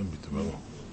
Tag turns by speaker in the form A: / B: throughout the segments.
A: בתברו.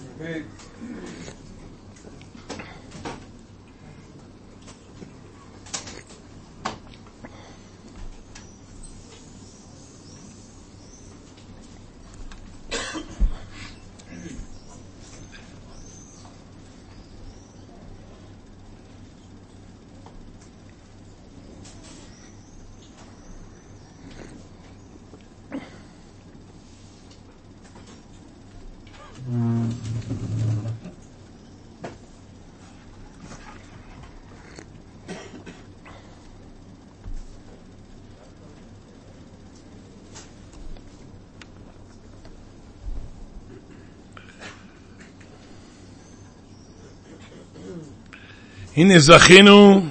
A: הנה זכינו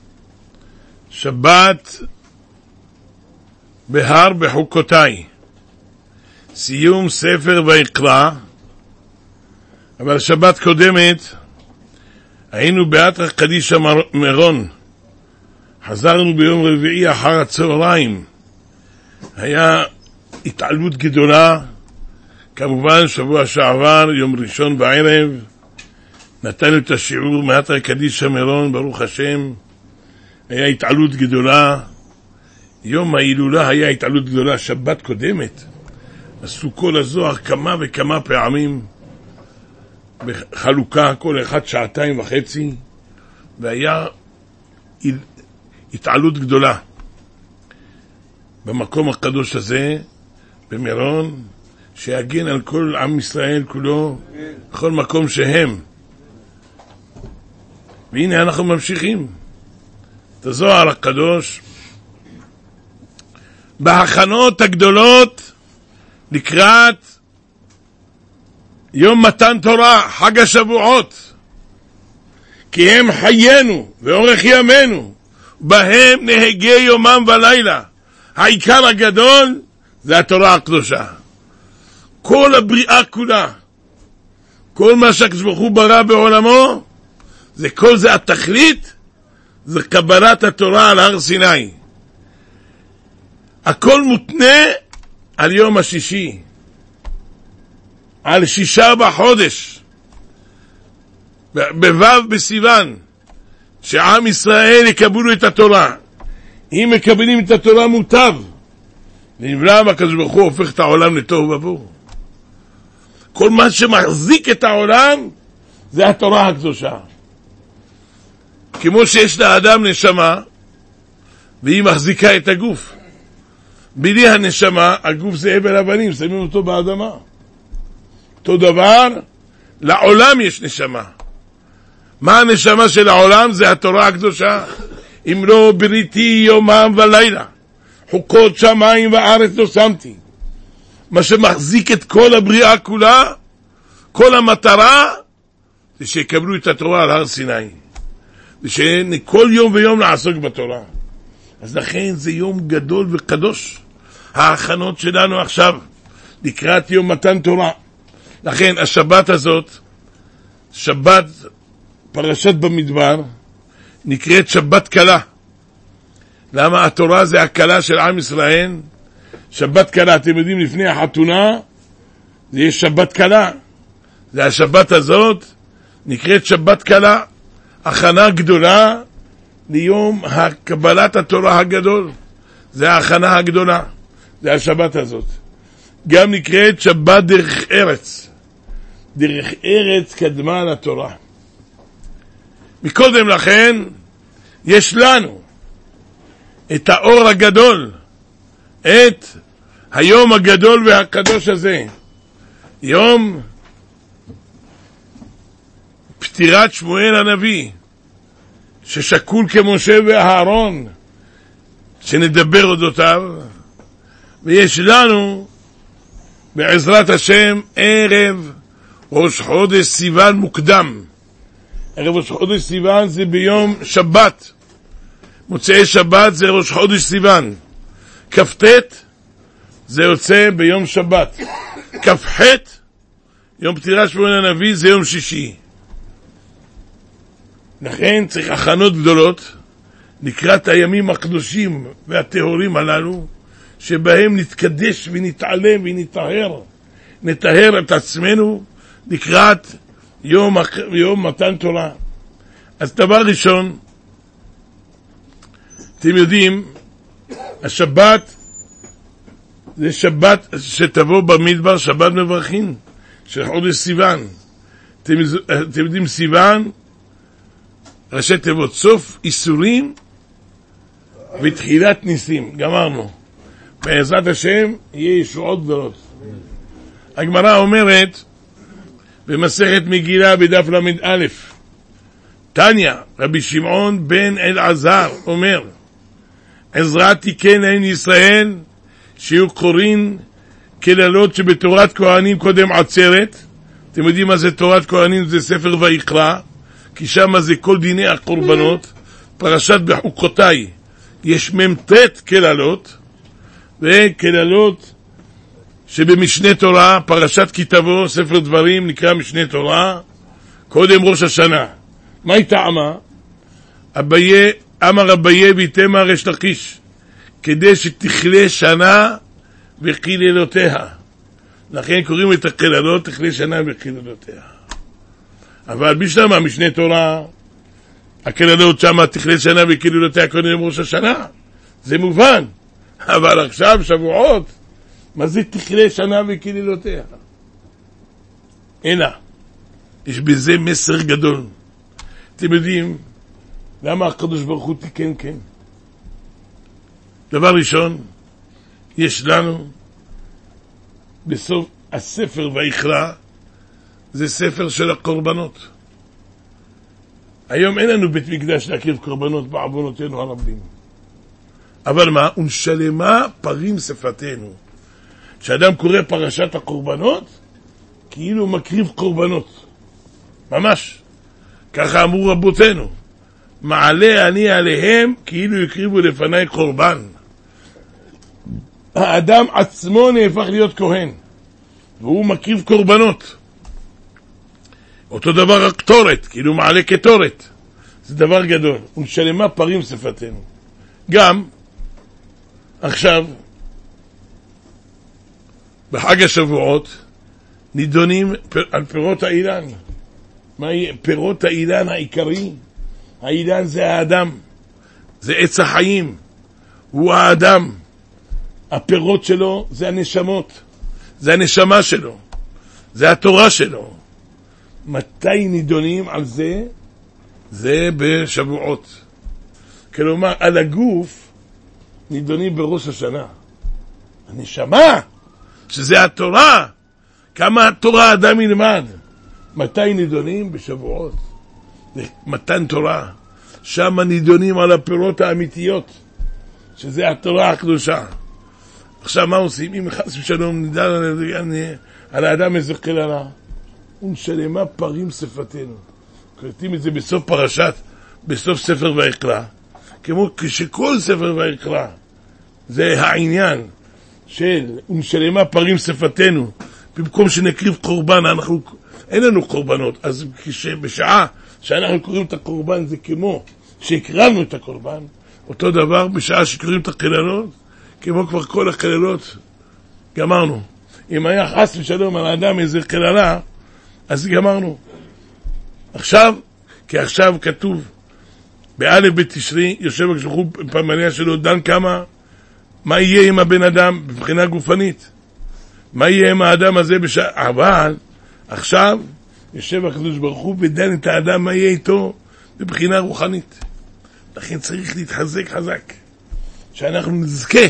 A: שבת בהר בחוקותיי, סיום ספר ויקרא. אבל שבת קודמת היינו באתר קדישא מירון, חזרנו ביום רביעי אחר הצהריים, היה התעלות גדולה. כמובן שבוע שעבר יום ראשון בערב נתנו את השיעור מאתר קדישא מירון, ברוך השם, היה התעלות גדולה. יום ההילולה היה התעלות גדולה. שבת קודמת עשו כל הזוהר כמה וכמה פעמים בחלוקה, כל אחד 2.5 שעות, והיה התעלות גדולה במקום הקדוש הזה במירון, שיגן על כל עם ישראל כולו בכל מקום שהם. והנה אנחנו ממשיכים את הזוהר הקדוש בהכנות הגדולות לקראת יום מתן תורה, חג השבועות, כי הם חיינו ואורך ימינו, בהם נהגה יומם ולילה. העיקר הגדול זה התורה הקדושה. כל הבריאה כולה, כל מה שהקדוש ברוך הוא ברא בעולמו, זה כל זה התכלית, זה קבלת התורה על הר סיני. הכל מותנה על יום השישי, על 6 בחודש, בו' בסיוון, שעם ישראל יקבלו את התורה. אם מקבלים את התורה מוטב, ונבלם הקדוש ברוך הוא הופך את העולם לטוב ובוהו. כל מה שמחזיק את העולם זה התורה הקדושה. כמו שיש לאדם נשמה והיא מחזיקה את הגוף, בלי הנשמה הגוף זה הבל אבנים, שמים אותו באדמה. אותו דבר לעולם יש נשמה. מה הנשמה של העולם? זה התורה הקדושה. אם לא בריתי יומם ולילה, חוקות שמיים וארץ לא שמתי. מה שמחזיק את כל הבריאה כולה, כל המטרה, זה שיקבלו את התורה על הר סיני, ושכל יום ויום לעסוק בתורה. אז לכן זה יום גדול וקדוש, ההכנות שלנו עכשיו לקראת יום מתן תורה. לכן השבת הזאת, שבת פרשת במדבר, נקראת שבת קלה. למה? התורה זה הקלה של עם ישראל. שבת קלה, אתם יודעים, לפני החתונה זה יש שבת קלה, זה השבת הזאת נקראת שבת קלה, הכנה גדולה ליום קבלת התורה הגדול. זה ההכנה הגדולה, זה השבת הזאת. גם נקראת שבת דרך ארץ. דרך ארץ קדמה לתורה. מקודם לכן יש לנו את האור הגדול, את היום הגדול והקדוש הזה, יום פטירת שמואל הנביא, ששקול כמשה ואהרון, שנדבר אודותיו. ויש לנו בעזרת השם ערב ראש חודש סיוון מוקדם. ערב ראש חודש סיוון זה ביום שבת, מוצאי שבת זה ראש חודש סיוון. כ"ט זה יוצא ביום שבת. כ"ח יום פטירת שמואל הנביא זה יום שישי. לכן צריך הכנות גדולות לקראת הימים הקדושים והטהורים הללו, שבהם נתקדש ונתעלם ונטהר, נטהר את עצמנו לקראת יום מתן תורה. אז דבר ראשון, אתם יודעים, השבת זה שבת שתבוא במדבר, שבת מברכין, של חודש סיוון. אתם יודעים, סיוון, ראשי תיבות, סוף איסורים ותחילת ניסים. גמרנו. בעזרת השם יהיה ישועות גדולות. הגמרא אומרת במסכת מגילה בדף ל"א, תניא, רבי שמעון בן אלעזר אומר, עזרא תיקן להם ישראל שיהיו קוראים כללות שבתורת כהנים קודם עצרת. אתם יודעים מה זה תורת כהנים? זה ספר ויקרא, כי שם זה כל דיני הקורבנות. פרשת בחוקותיי יש ממתת כללות, וכללות שבמשנה תורה, פרשת כי תבוא, ספר דברים נקרא משנה תורה, קודם ראש השנה. מה היא טעמה? אמר אביי ויתמה ריש לקיש, כדי שתכלה שנה וקללותיה. לכן קוראים את הקללות תכלה שנה וקללותיה. אבל בשלמה משנה תורה, הקללות שמה תכלה שנה וקללותיה קודם ראש השנה, זה מובן. אבל עכשיו שבועות, מה זה תכלה שנה וקללותיה? הנה, יש בזה מסר גדול. אתם יודעים למה הקדוש ברוך הוא תיקן? כן. דבר ראשון, יש לנו בסוף הספר ויקרא, זה ספר של הקורבנות. היום אין לנו בית מקדש להקריב קורבנות בעוונותינו הרבים. אבל מה? ונשלמה פרים שפתנו. כשאדם קורא פרשת הקורבנות, כאילו מקריב קורבנות. ממש. ככה אמרו רבותינו. מעלה אני עליהם כאילו יקריבו לפני קורבן. האדם עצמו נהפך להיות כהן, והוא מקריב קורבנות. אותו דבר הקטורת, כאילו מעלה כתורת. זה דבר גדול. ונשלמה פרים שפתנו. גם עכשיו בחג השבועות נידונים על פירות האילן. מה פירות האילן העיקרי? האילן זה האדם, זה עץ החיים, הוא האדם. הפירות שלו זה הנשמות, זה הנשמה שלו, זה התורה שלו. מתי נידונים על זה? זה בשבועות. כלומר, על הגוף נידונים בראש השנה. הנשמה, שזה התורה. כמה התורה האדם ילמד. מתי נידונים? בשבועות. זה מתן תורה. שם נידונים על הפירות האמיתיות, שזה התורה הקדושה. עכשיו מה עושים? אם חס ושלום נידן על האדם איזה קללה, ונשלמה פרים שפתנו. קראתים את זה בסוף פרשת, בסוף ספר ויקרא. כמו כשכל ספר ויקרא זה העניין של ונשלמה פרים שפתנו, במקום שנקריב קורבן, אין לנו קורבנות, אז בשעה שאנחנו קוראים את הקורבן זה כמו שהקרבנו את הקורבן. אותו דבר בשעה שקוראים את הקללות, כמו כבר כל הקללות גמרנו. אם היה חס ושלום על האדם איזה קללה, אז גמרנו. עכשיו, כי עכשיו כתוב באלף בתשרי, יושב הקדוש ברוך הוא בפמליה שלו, דן כמה, מה יהיה עם הבן אדם בבחינה גופנית, מה יהיה עם האדם הזה בשעה. אבל עכשיו יושב הקדוש ברוך הוא ודן את האדם מה יהיה איתו בבחינה רוחנית. לכן צריך להתחזק חזק, שאנחנו נזכה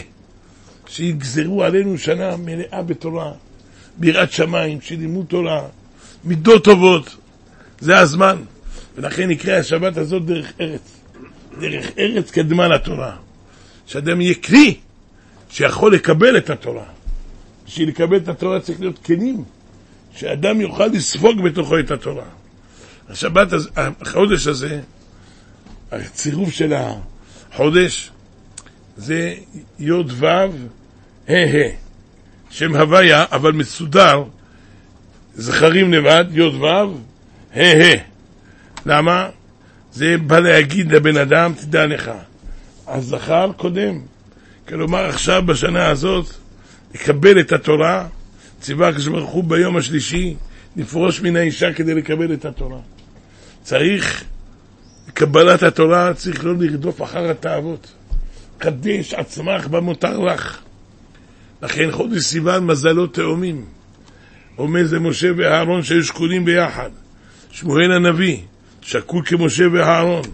A: שיגזרו עלינו שנה מלאה בתורה, ביראת שמיים, שלימוד תורה, מידות טובות. זה הזמן. ולכן נקרא השבת הזאת דרך ארץ. דרך ארץ קדמה לתורה. שאדם יהיה כלי שיכול לקבל את התורה. בשביל לקבל את התורה צריך להיות כלים, שאדם יוכל לספוג בתוכו את התורה. השבת, החודש הזה, הצירוף של החודש, זה יוד וו, שם הוויה, אבל מסודר, זכרים לבד, יוד וו, למה? זה בא להגיד לבן אדם, תדע לך, הזכר קודם. כלומר עכשיו בשנה הזאת, לקבל את התורה, ציווה הקדוש ברוך הוא ביום השלישי, לפרוש מן האישה כדי לקבל את התורה. צריך, קבלת התורה צריך לא לרדוף אחר התאוות. קדש עצמך במותר לך. לכן חודש סיוון מזלו תאומים. אומר זה משה ואהרון שהיו שקולים ביחד. שמואל הנביא, שקול כמשה ואהרון.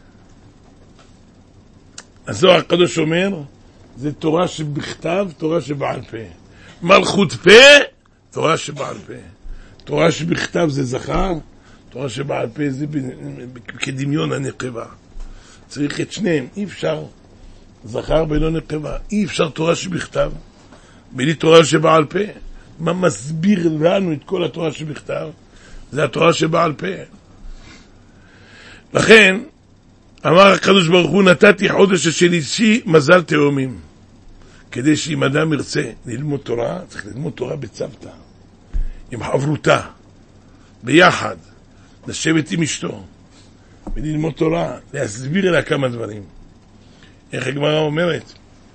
A: הזוהר הקדוש אומר, זה תורה שבכתב, תורה שבעל פה. מלכות פה, תורה שבעל פה. תורה שבכתב זה זכר, תורה שבעל פה זה כדמיון הנקבה. צריך את שניהם, אי אפשר זכר ולא נקבה. אי אפשר תורה שבכתב, בלי תורה שבעל פה. מה מסביר לנו את כל התורה שבכתב? זה התורה שבעל פה. לכן, אמר הקדוש ברוך הוא, נתתי חודש השלישי מזל תאומים. כדי שאם אדם ירצה ללמוד תורה, צריך ללמוד תורה בצוותא, עם חברותה, ביחד, לשבת עם אשתו, וללמוד תורה, להסביר לה כמה דברים. איך הגמרא אומרת?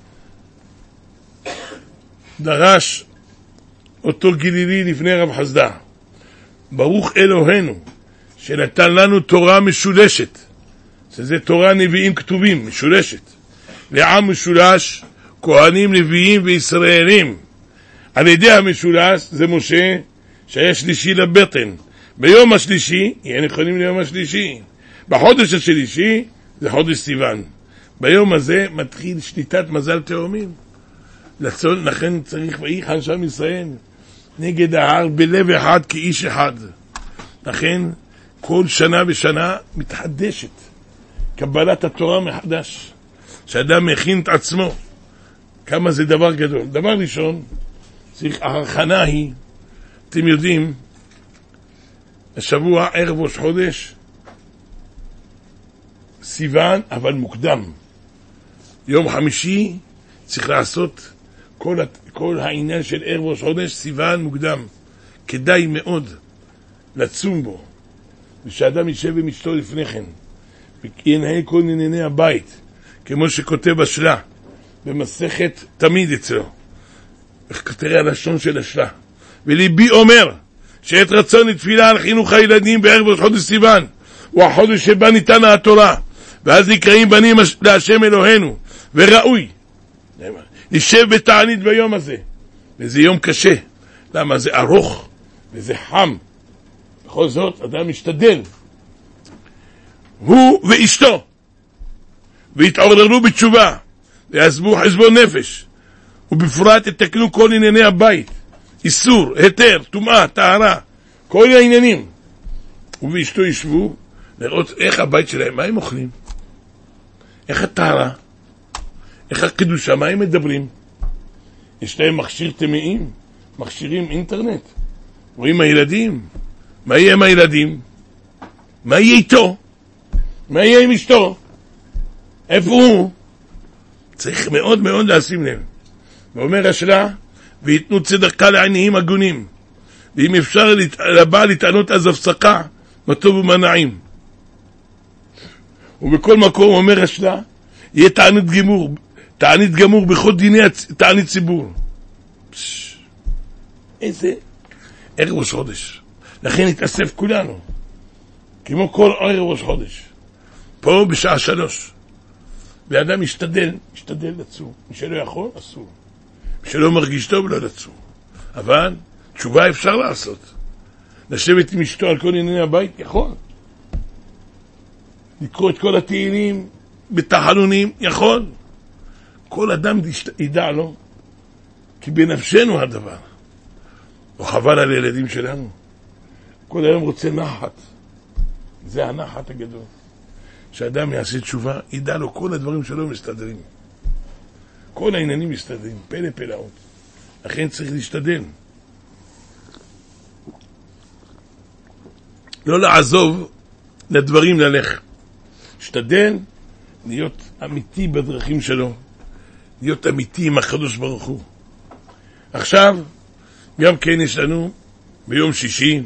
A: דרש אותו גלילי לפני רב חסדא, ברוך אלוהינו, שנתן לנו תורה משולשת, שזה תורה נביאים כתובים, משולשת, לעם משולש, כהנים, נביאים וישראלים. על ידי המשולש זה משה שהיה שלישי לבטן. ביום השלישי, יהיה נכונים ליום השלישי. בחודש השלישי זה חודש סיוון. ביום הזה מתחיל שליטת מזל תאומים. לכן צריך ויחן שם ישראל נגד ההר בלב אחד כאיש אחד. לכן כל שנה ושנה מתחדשת קבלת התורה מחדש. שאדם מכין את עצמו. כמה זה דבר גדול. דבר ראשון, צריך, ההכנה היא, אתם יודעים, השבוע ערב ראש חודש, סיוון, אבל מוקדם. יום חמישי צריך לעשות כל העניין של ערב ראש חודש, סיוון מוקדם. כדאי מאוד לצום בו, ושאדם יישב עם אשתו לפני כן, וינהל כל ענייני הבית, כמו שכותב בשלה, במסכת תמיד אצלו. תראה הלשון של השלה. וליבי אומר, שאת רצון לתפילה על חינוך הילדים בערב ראש חודש סיוון, הוא החודש שבה ניתנה התורה, ואז נקראים בנים להשם אלוהינו, וראוי נשב בתענית ביום הזה. וזה יום קשה. למה? זה ארוך וזה חם. בכל זאת אדם משתדל, הוא ואשתו, והתעוררו בתשובה ויעזבו חשבון נפש, ובפרט יתקנו כל ענייני הבית, איסור, היתר, טומאה, טהרה, כל העניינים, ובאשתו ישבו לראות איך הבית שלהם, מה הם אוכלים, איך הטהרה, איך הקדושה, מה הם מדברים. יש להם מכשיר טמאים, מכשירים אינטרנט, רואים הילדים, מה יהיה עם הילדים, מה יהיה איתו, מה יהיה עם אשתו, איפה הוא. צריך מאוד מאוד לשים לב. ואומר השלה, ויתנו צדקה לעניים הגונים, ואם אפשר לבא לטענות אז הפסקה, מה טוב ומה נעים. ובכל מקום אומר השלה, יהיה תענית גמור בכל דיני תענית ציבור. איזה ערב ראש חודש. לכן נתאסף כולנו, כמו כל ערב ראש חודש, פה בשעה 3. ואדם משתדל לצום. מי שלא יכול, אסור. מי שלא מרגיש טוב, לא לצום. אבל תשובה אפשר לעשות. לשבת עם אשתו על כל ענייני הבית, יכול. לקרוא את כל התהילים בתחנונים, יכול. כל אדם ידע לו, כי בנפשנו הדבר. לא חבל על הילדים שלנו. כל היום רוצה נחת. זה הנחת הגדול. שאדם יעשה תשובה, ידע לו כל הדברים שלו מסתדרים. כל העניינים מסתדרים, פלא פלאות. לכן צריך להשתדל. לא לעזוב לדברים ללך. להשתדל להיות אמיתי בדרכים שלו. להיות אמיתי עם הקדוש ברוך הוא. עכשיו, גם כן יש לנו ביום שישי,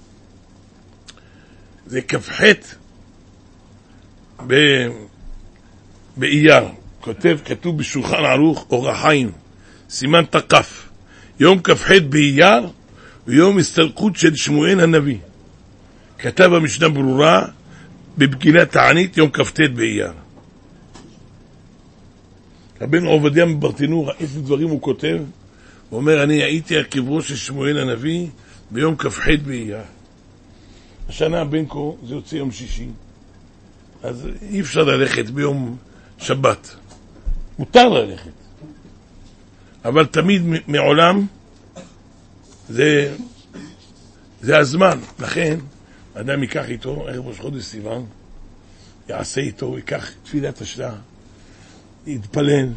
A: זה כ"ח באייר, כתוב בשולחן ערוך אור החיים, סימן תקף. יום כ"ח באייר ויום הסתלקות של שמואל הנביא. כתב המשנה ברורה בבגינת תענית יום כ"ט באייר. רבנו עובדיה מברטנורה, איזה דברים הוא כותב? הוא אומר, אני הייתי על קברו של שמואל הנביא ביום כ"ח באייר. השנה בין כה זה יוצא יום שישי, אז אי אפשר ללכת ביום שבת. מותר ללכת. אבל תמיד מעולם זה הזמן. לכן, אדם ייקח איתו, ערב ראש חודש סיוון, יעשה איתו, ייקח תפילת השעה, יתפלל.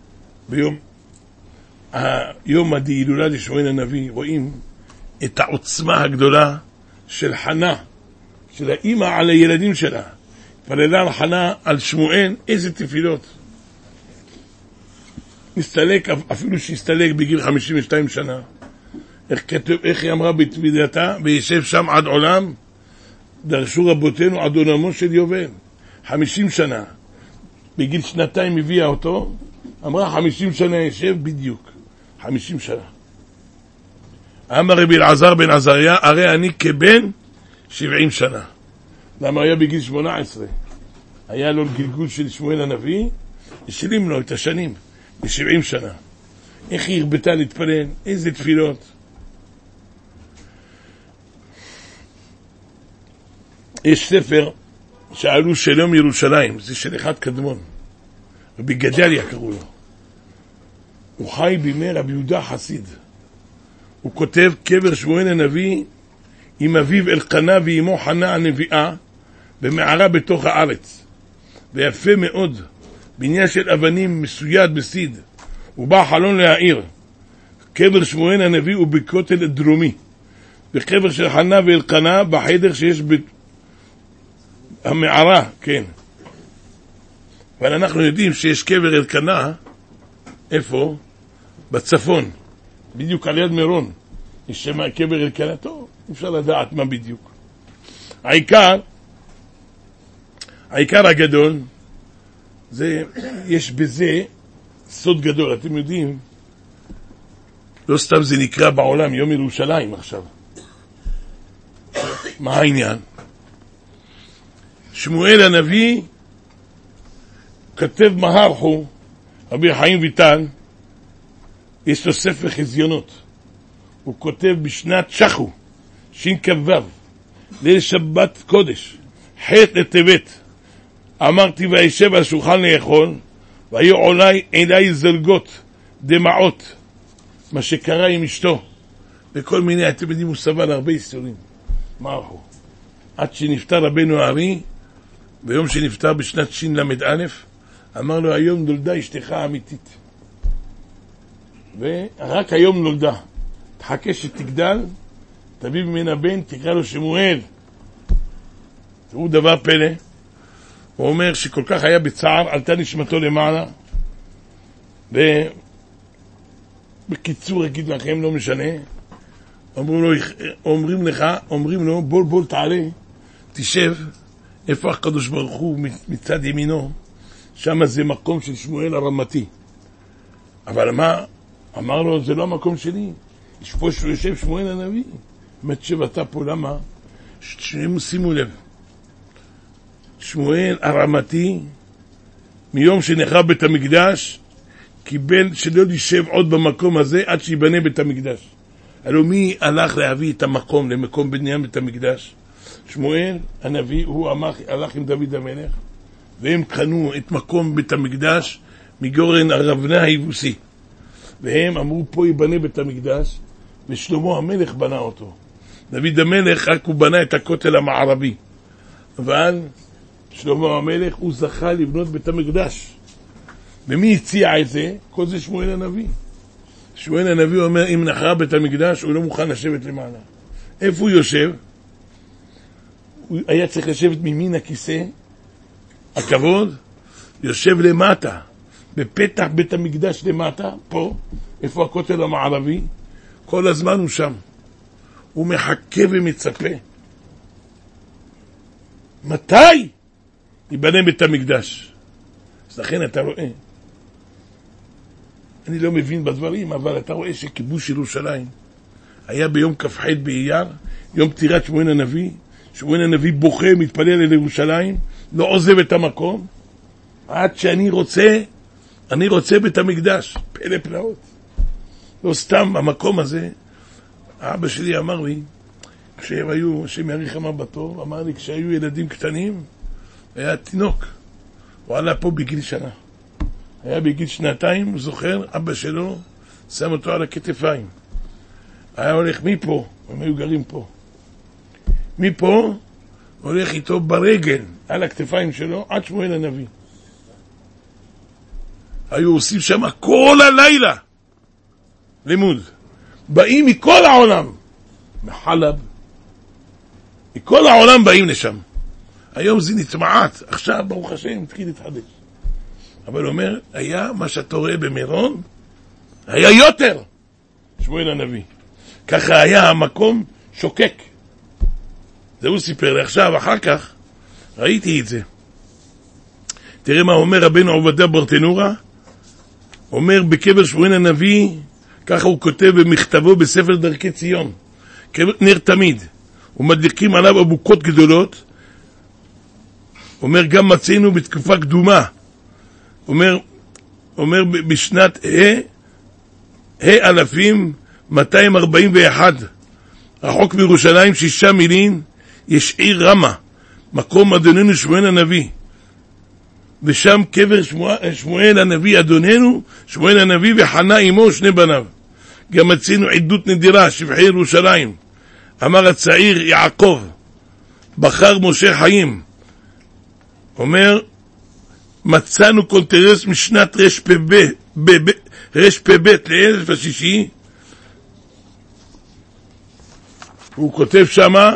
A: יום ההילולה לשמואל הנביא, רואים את העוצמה הגדולה של חנה, של האמא על הילדים שלה. התפללה על חנה, על שמואל, איזה תפילות. הסתלק, אפילו שהסתלק בגיל 52 שנה. איך היא אמרה בתפילתה? וישב שם עד עולם, דרשו רבותינו עד עולמו של יובל. 50 שנה. בגיל 2 הביאה אותו, אמרה 50 שנה ישב בדיוק. 50 שנה. אמר רבי אלעזר בן עזריה, הרי אני כבן 70 שנה. למה היה בגיל 18? היה לו גלגול של שמואל הנביא, השלים לו את השנים, ב-70 שנה. איך היא הרבתה להתפלל, איזה תפילות. יש ספר שעלו של יום ירושלים, זה של אחד קדמון, רבי גדליה קראו לו. הוא חי בימי רבי יהודה חסיד. הוא כותב קבר שמואל הנביא עם אביו אלקנה ואימו חנה הנביאה במערה בתוך הארץ. ויפה מאוד, בניין של אבנים מסויד בסיד. הוא בא חלון להעיר. קבר שמואל הנביא הוא בכותל הדרומי. וקבר של חנה ואלקנה בחדר שיש המערה, כן. אבל אנחנו יודעים שיש קבר אלקנה, איפה? בצפון, בדיוק על יד מירון. יש שם קבר אלקנה, טוב, אפשר לדעת מה בדיוק. העיקר הגדול, זה, יש בזה סוד גדול. אתם יודעים, לא סתם זה נקרא בעולם יום ירושלים עכשיו. מה העניין? שמואל הנביא כתב מהרחו, רבי חיים ויטל, יש לו ספר חזיונות. הוא כותב בשנת שחו, ש"כ"ו, ליל שבת קודש, ח' לטבת. אמרתי וישב על שולחן לאכול, והיו עולי אליי זלגות, דמעות, מה שקרה עם אשתו. וכל מיני, אתם יודעים, הוא סבל הרבה איסורים. מהרחו. עד שנפטר רבנו הארי, ביום שנפטר בשנת ש"ל"א, אמר לו, היום נולדה אשתך האמיתית. ורק היום נולדה. תחכה שתגדל, תביא ממנה בן, תקרא לו שמואל. הוא דבר פלא. הוא אומר שכל כך היה בצער, עלתה נשמתו למעלה. ובקיצור, אגיד לכם, לא משנה. אומרים לו, בול תעלה, תשב. איפה הקדוש ברוך הוא מצד ימינו? שם זה מקום של שמואל הרמתי. אבל מה? אמר לו, זה לא המקום שלי. יש פה יושב שמואל הנביא. מתשב אתה פה, למה? שימו לב. שמואל הרמתי, מיום שנחרב בית המקדש, קיבל שלא לישב עוד במקום הזה עד שיבנה בית המקדש. הלוא מי הלך להביא את המקום למקום בניין בית המקדש? שמואל הנביא, הוא הלך עם דוד המלך, והם קנו את מקום בית המקדש מגורן הרבנה היבוסי. והם אמרו, פה ייבנה בית המקדש, ושלמה המלך בנה אותו. דוד המלך רק הוא בנה את הכותל המערבי. אבל שלמה המלך הוא זכה לבנות בית המקדש. ומי הציע את זה? כל זה שמואל הנביא. שמואל הנביא אומר, אם נחרב בית המקדש, הוא לא מוכן לשבת למעלה. איפה הוא יושב? הוא היה צריך לשבת ממין הכיסא, הכבוד, יושב למטה, בפתח בית המקדש למטה, פה, איפה הכותל המערבי, כל הזמן הוא שם. הוא מחכה ומצפה. מתי ייבנה בית המקדש? אז לכן אתה רואה, אני לא מבין בדברים, אבל אתה רואה שכיבוש ירושלים, היה ביום כ"ח באייר, יום פטירת שמואל הנביא. שמואל הנביא בוכה, מתפלל אל ירושלים, לא עוזב את המקום, עד שאני רוצה בית המקדש. פלא פלאות. לא סתם המקום הזה, האבא שלי אמר לי, כשהם היו, השם יאריך ימיו בטוב, אמר לי, כשהיו ילדים קטנים, היה תינוק, הוא עלה פה בגיל שנה. היה בגיל 2, הוא זוכר, אבא שלו שם אותו על הכתפיים. היה הולך מפה, הם היו גרים פה. מפה, הולך איתו ברגל, על הכתפיים שלו, עד שמואל הנביא. היו עושים שם כל הלילה לימוד. באים מכל העולם, מחלב, מכל העולם באים לשם. היום זה נטמעת, עכשיו ברוך השם התחיל להתחדש. אבל הוא אומר, היה מה שאתה רואה במירון, היה יותר שמואל הנביא. ככה היה המקום שוקק. זה הוא סיפר לי עכשיו, אחר כך ראיתי את זה. תראה מה אומר רבנו עובדיה ברטנורה, אומר בקבר שמואל הנביא, ככה הוא כותב במכתבו בספר דרכי ציון, נר תמיד, ומדליקים עליו אבוקות גדולות, אומר גם מצאנו בתקופה קדומה, אומר בשנת אלפים 241, רחוק מירושלים 6 מילין, יש עיר רמה, מקום אדוננו שמואל הנביא, ושם קבר שמואל הנביא אדוננו, שמואל הנביא וחנה אמו 2 בניו. גם מצאנו עדות נדירה, שבחי ירושלים. אמר הצעיר יעקב, בחר משה חיים, אומר, מצאנו קונטרס משנת רשפ"ב לאלף השישי, הוא כותב שמה,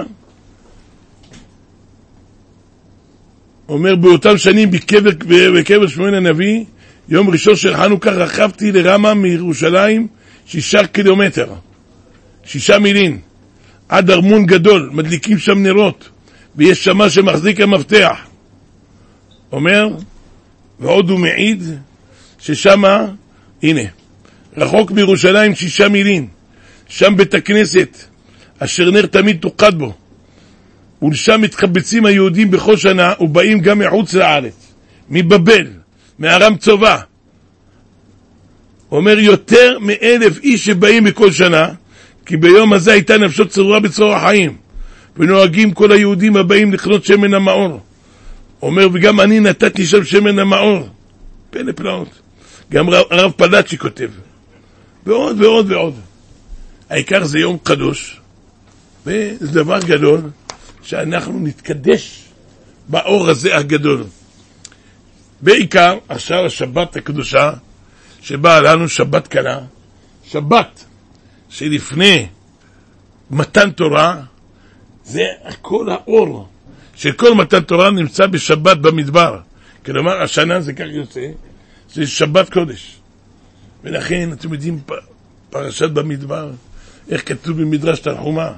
A: אומר באותם שנים בקבר שמואל הנביא, יום ראשון של חנוכה רכבתי לרמה מירושלים 6 קילומטר, 6 מילין, עד ארמון גדול, מדליקים שם נרות, ויש שמה שמחזיק המפתח. אומר, ועוד הוא מעיד, ששמה, הנה, רחוק מירושלים 6 מילין, שם בית הכנסת, אשר נר תמיד תוקד בו, ולשם מתחבצים היהודים בכל שנה, ובאים גם מחוץ לארץ, מבבל, מארם צובה. אומר, יותר מ1,000 איש שבאים בכל שנה, כי ביום הזה הייתה נפשו צרורה בצרור החיים, ונוהגים כל היהודים הבאים לקנות שמן המאור. אומר, וגם אני נתתי שם שמן המאור. פלא פלאות. גם הרב פלאצ'י כותב. ועוד ועוד ועוד. העיקר זה יום קדוש, וזה דבר גדול, שאנחנו נתקדש באור הזה הגדול. בעיקר, עכשיו השבת הקדושה, שבאה לנו שבת קלה, שבת שלפני מתן תורה, זה כל האור של כל מתן תורה נמצא בשבת במדבר. כלומר, השנה זה כך יוצא, זה שבת קודש. ולכן, אתם יודעים, פרשת במדבר, איך כתוב במדרש תנחומא,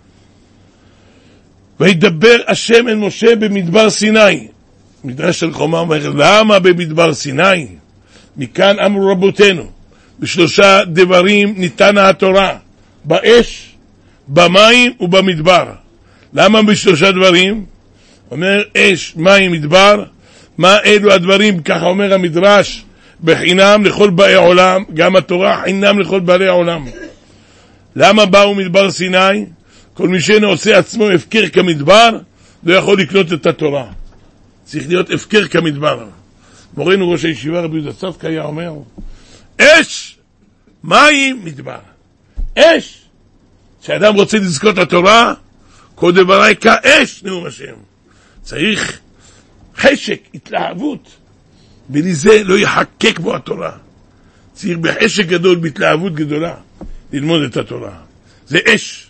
A: וידבר השם אל משה במדבר סיני. מדרש תנחומא אומר, למה במדבר סיני? מכאן אמרו רבותינו, ב3 דברים ניתנה התורה, באש, במים ובמדבר. למה ב3 דברים? אומר אש, מים, מדבר. מה אלו הדברים? ככה אומר המדרש, בחינם לכל באי עולם, גם התורה חינם לכל בעלי העולם. למה באו מדבר סיני? כל מי שאינו עושה עצמו הפקר כמדבר, לא יכול לקנות את התורה. צריך להיות הפקר כמדבר. מורנו ראש הישיבה רבי יהודה צדקה היה אומר, אש, מים, מדבר. אש, כשאדם רוצה לזכות התורה, כל דברי כאש, נאום השם. צריך חשק, התלהבות, ולזה לא יחקק בו התורה. צריך בחשק גדול, בהתלהבות גדולה, ללמוד את התורה. זה אש.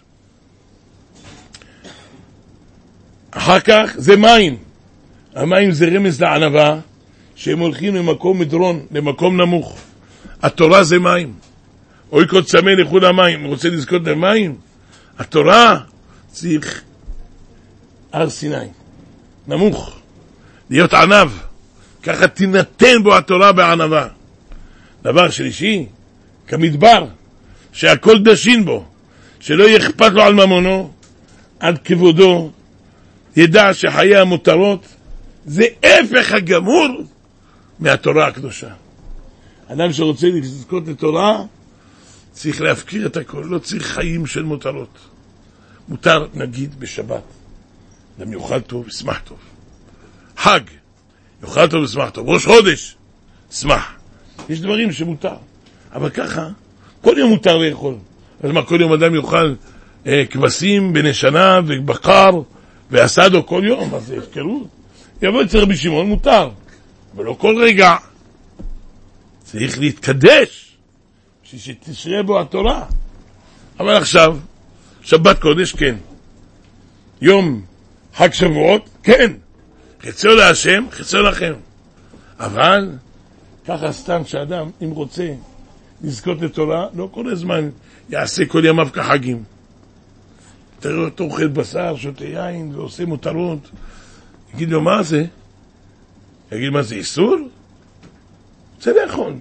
A: אחר כך זה מים. המים זה רמז לענבה, שהם הולכים למקום מדרון, למקום נמוך. התורה זה מים. אוי כל צמא לכו למים, רוצה לזכות למים? התורה צריך הר סיני, נמוך, להיות ענב, ככה תינתן בו התורה בענבה. דבר שלישי, כמדבר, שהכל דשין בו, שלא יהיה אכפת לו על ממונו, עד כבודו, ידע שחיי המותרות זה הפך הגמור מהתורה הקדושה. אדם שרוצה לזכות לתורה, צריך להפקיר את הכל, לא צריך חיים של מותרות. מותר, נגיד, בשבת, אדם יאכל טוב, ישמח טוב. חג, יאכל טוב, ישמח טוב. ראש חודש, שמח. יש דברים שמותר. אבל ככה, כל יום מותר לאכול. אז מה, כל יום אדם יאכל כבשים, בני שנה ובקר ואסדו כל יום? אז זה הפקרות. יבוא אצל רבי שמעון, מותר. אבל לא כל רגע. צריך להתקדש, בשביל שתשרה בו התורה. אבל עכשיו, שבת קודש, כן. יום חג שבועות, כן. חצר להשם, חצר לכם. אבל, ככה סתם שאדם, אם רוצה לזכות לתורה, לא כל הזמן יעשה כל ימיו כחגים. תראה אותו אוכל בשר, שותה יין ועושה מותרות. יגיד לו, מה זה? יגיד, מה זה, איסור? זה לאכול.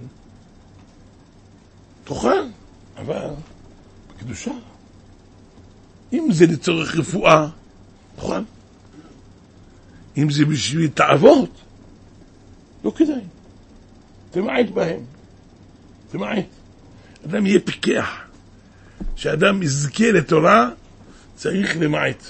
A: תאכל, אבל בקדושה. אם זה לצורך רפואה, תאכל. אם זה בשביל תאוות, לא כדאי. תמעט בהם. תמעט. אדם יהיה פיקח. שאדם יזכה לתורה, צריך למעט.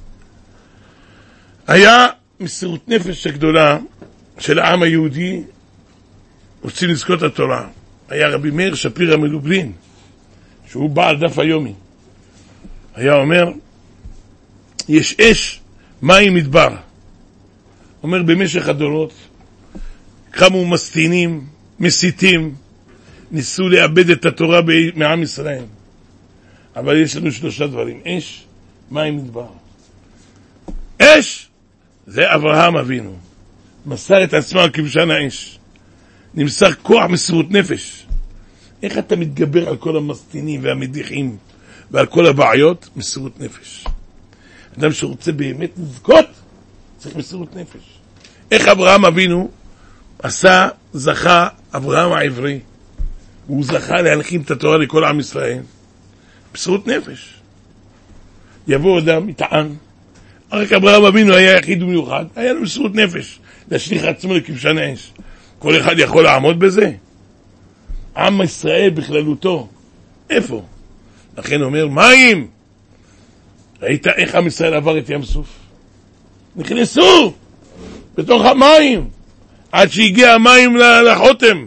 A: היה מסירות נפש הגדולה של העם היהודי, רוצים לזכות התורה. היה רבי מאיר שפירא מלובלין, שהוא בעל דף היומי. היה אומר, יש אש, מים מדבר. אומר, במשך הדורות, קמו מסטינים, מסיתים, ניסו לאבד את התורה מעם ישראל. אבל יש לנו 3 דברים, אש, מים מדבר. אש, זה אברהם אבינו. מסר את עצמו על כבשן האש. נמסר כוח מסירות נפש. איך אתה מתגבר על כל המסטינים והמדיחים ועל כל הבעיות? מסירות נפש. אדם שרוצה באמת לזכות, צריך מסירות נפש. איך אברהם אבינו עשה, זכה, אברהם העברי, הוא זכה להנחים את התורה לכל עם ישראל. מסירות נפש. יבוא אדם, יטען, רק אברהם אבינו היה יחיד ומיוחד, היה לו מסירות נפש, להשליך עצמו לכבשן האש. כל אחד יכול לעמוד בזה? עם ישראל בכללותו, איפה? לכן אומר, מים! ראית איך עם ישראל עבר את ים סוף? נכנסו בתוך המים, עד שהגיע המים לחותם.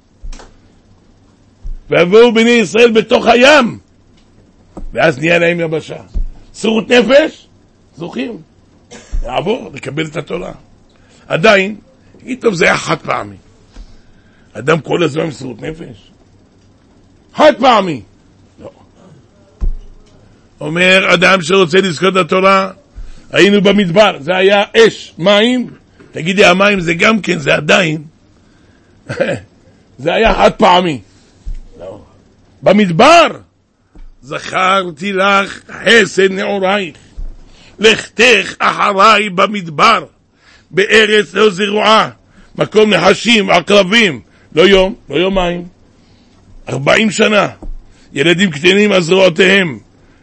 A: ועברו בני ישראל בתוך הים, ואז נהיה להם יבשה. מסירות נפש, זוכים. לעבור, לקבל את התורה. עדיין, טוב, זה היה חד פעמי. אדם כל הזמן מסירות נפש? חד פעמי. לא. אומר, אדם שרוצה לזכות התורה, היינו במדבר, זה היה אש, מים. תגידי, המים זה גם כן, זה עדיין. זה היה חד פעמי. לא. במדבר, זכרתי לך חסד נעורייך, לכתך אחריי במדבר, בארץ לא זרועה, מקום נחשים, עקרבים, לא יום, לא יומיים, 40 שנה, ילדים קטנים על זרועותיהם.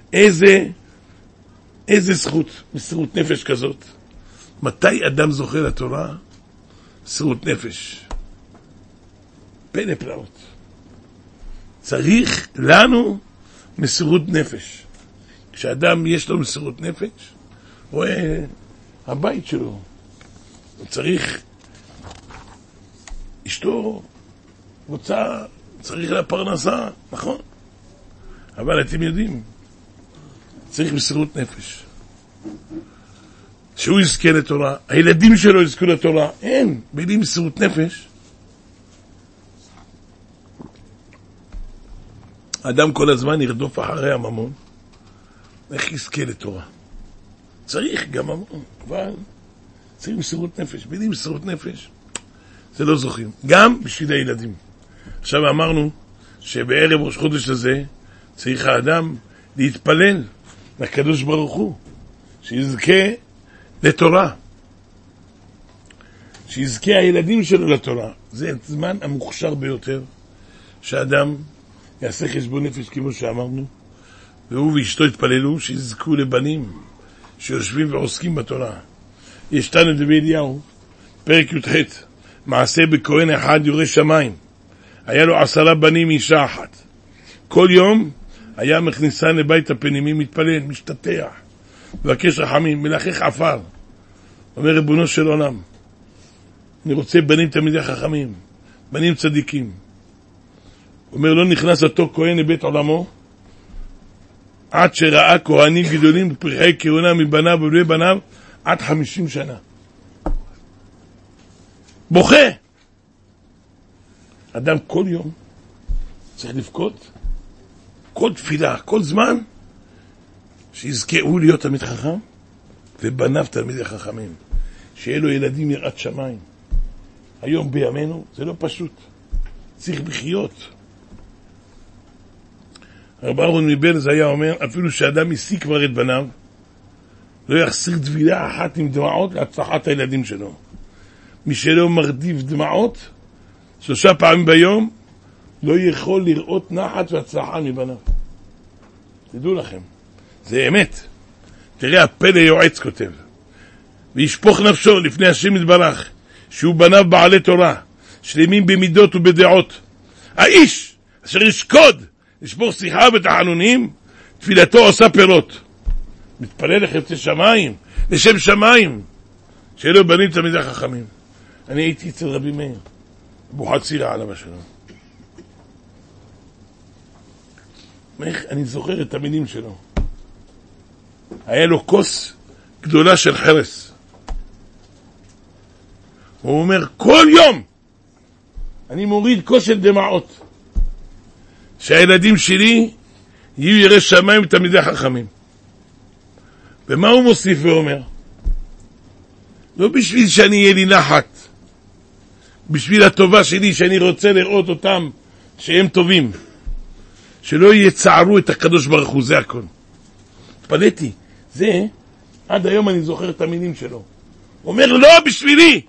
A: איזה זכות, מסירות נפש כזאת. מתי אדם זוכה לתורה? מסירות נפש. פלא פלאות. צריך לנו מסירות נפש. כשאדם יש לו מסירות נפש, רואה הבית שלו, הוא צריך, אשתו רוצה, צריך לה פרנסה, נכון? אבל אתם יודעים, צריך מסירות נפש. שהוא יזכה לתורה, הילדים שלו יזכו לתורה, אין, בלי מסירות נפש. אדם כל הזמן ירדוף אחרי הממון, איך יזכה לתורה? צריך גם ממון, אבל צריך מסירות נפש. בלי מסירות נפש, זה לא זוכים. גם בשביל הילדים. עכשיו אמרנו שבערב ראש חודש הזה צריך האדם להתפלל לקדוש ברוך הוא, שיזכה לתורה, שיזכה הילדים שלו לתורה. זה הזמן המוכשר ביותר שהאדם יעשה חשבון נפש כמו שאמרנו, והוא ואשתו התפללו שיזכו לבנים שיושבים ועוסקים בתורה. יש תנא דבי אליהו, פרק י"ח, מעשה בכהן אחד יורא שמיים. היה לו 10 בנים אישה אחת. כל יום היה מכניסן לבית הפנימי, מתפלל, משתטח, מבקש רחמים, מלחך עפר. אומר ריבונו של עולם, אני רוצה בנים תלמידי חכמים, בנים צדיקים. אומר, לא נכנס אותו כהן לבית עולמו, עד שראה כהנים גדולים בפרחי כהונה מבניו ובני בניו, עד 50 שנה. בוכה. אדם כל יום צריך לבכות, כל תפילה, כל זמן, שיזכרו להיות תלמיד חכם, ובניו תלמידי חכמים. שיהיה לו ילדים יראת שמיים. היום בימינו זה לא פשוט. צריך לחיות. רב אהרון מבעלז היה אומר, אפילו שאדם השיג כבר את בניו, לא יחסיר טבילה אחת עם דמעות להצלחת הילדים שלו. מי שלא מרדיף דמעות 3 פעמים ביום, לא יכול לראות נחת והצלחה מבניו. תדעו לכם, זה אמת. תראה, הפלא יועץ כותב, וישפוך נפשו לפני השם יתברך, שהוא בניו בעלי תורה, שלמים במידות ובדעות. האיש אשר ישקוד לשפוך שיחה בתחנונים, תפילתו עושה פירות. מתפלל לחפצי שמיים, לשם שמיים, שאלו בנים תלמידי חכמים. אני הייתי אצל רבי מאיר, אבוחצירא עליו השלום. אני זוכר את המילים שלו. היה לו כוס גדולה של חרס. הוא אומר, כל יום אני מוריד כוס של דמעות, שהילדים שלי יהיו יראי שמיים ותלמידי חכמים. ומה הוא מוסיף ואומר? לא בשביל שאני יהיה לי נחת, בשביל הטובה שלי, שאני רוצה לראות אותם שהם טובים, שלא יצערו את הקדוש ברוך הוא, זה הכל. התפלאתי, זה עד היום אני זוכר את המילים שלו. הוא אומר, לא בשבילי.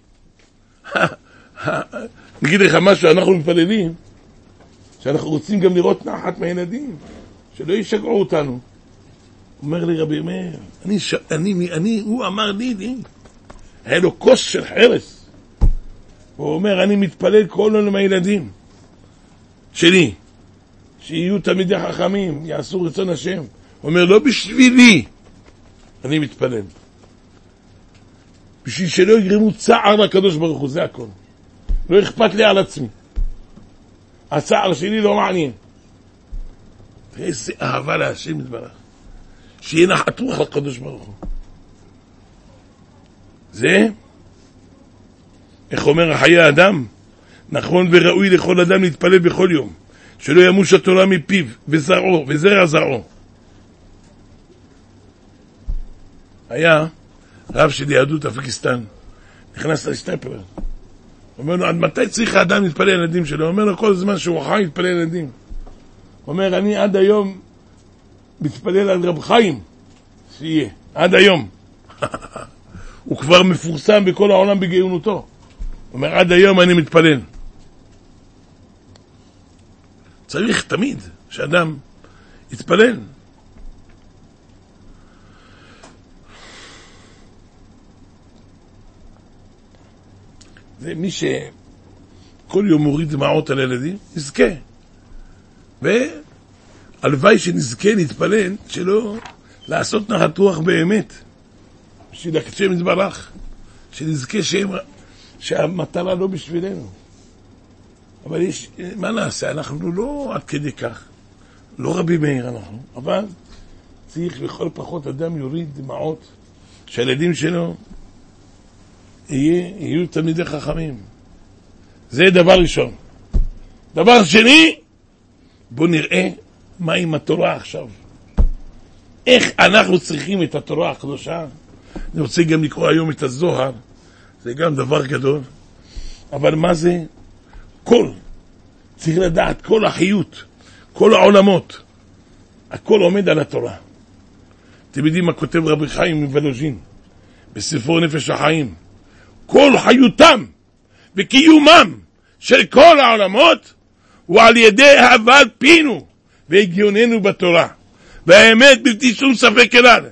A: נגיד לך משהו, אנחנו מתפללים שאנחנו רוצים גם לראות נחת מהילדים, שלא ישגעו אותנו. הוא אומר לי, רבי מאיר, הוא אמר לי, היה לו כוס של חרס. הוא אומר, אני מתפלל כל יום מהילדים שלי, שיהיו תלמידי חכמים, יעשו רצון השם. הוא אומר, לא בשבילי אני מתפלל, בשביל שלא יגרמו צער לקדוש ברוך הוא, זה הכל. לא אכפת לי על עצמי, הצער שלי לא מעניין. איזה אהבה להשם יתברך, שיהיה נחת רוח לקדוש ברוך הוא. זה, איך אומר חיי האדם, נכון וראוי לכל אדם להתפלל בכל יום, שלא ימוש התורה מפיו וזרעו וזרע זרעו. היה רב של יהדות אפגניסטן, נכנס לסטייפר, אומר לו, עד מתי צריך האדם להתפלל על ילדים שלו? אומר לו, כל זמן שהוא חי להתפלל על ילדים. אומר, אני עד היום מתפלל על רב חיים שיהיה, עד היום. הוא כבר מפורסם בכל העולם בגאונותו. אומר, עד היום אני מתפלל. צריך תמיד שאדם יתפלל. זה מי שכל יום מוריד דמעות על ילדים, יזכה. והלוואי שנזכה להתפלל, שלא לעשות נחת רוח באמת. בשביל השם יתברך, שנזכה שהמטרה לא בשבילנו. אבל יש, מה נעשה? אנחנו לא עד כדי כך, לא רבי מאיר אנחנו, אבל צריך לכל פחות אדם יוריד דמעות, שהילדים שלו יהיו תלמידי חכמים. זה דבר ראשון. דבר שני, בוא נראה מה עם התורה עכשיו. איך אנחנו צריכים את התורה הקדושה. אני רוצה גם לקרוא היום את הזוהר, זה גם דבר גדול. אבל מה זה? צריך לדעת, כל החיות, כל העולמות, הכל עומד על התורה. אתם יודעים מה כותב רבי חיים מוולוז'ין בספרו נפש החיים? כל חיותם וקיומם של כל העולמות הוא על ידי הבאת פינו והגיוננו בתורה. והאמת בלתי שום ספק כלל,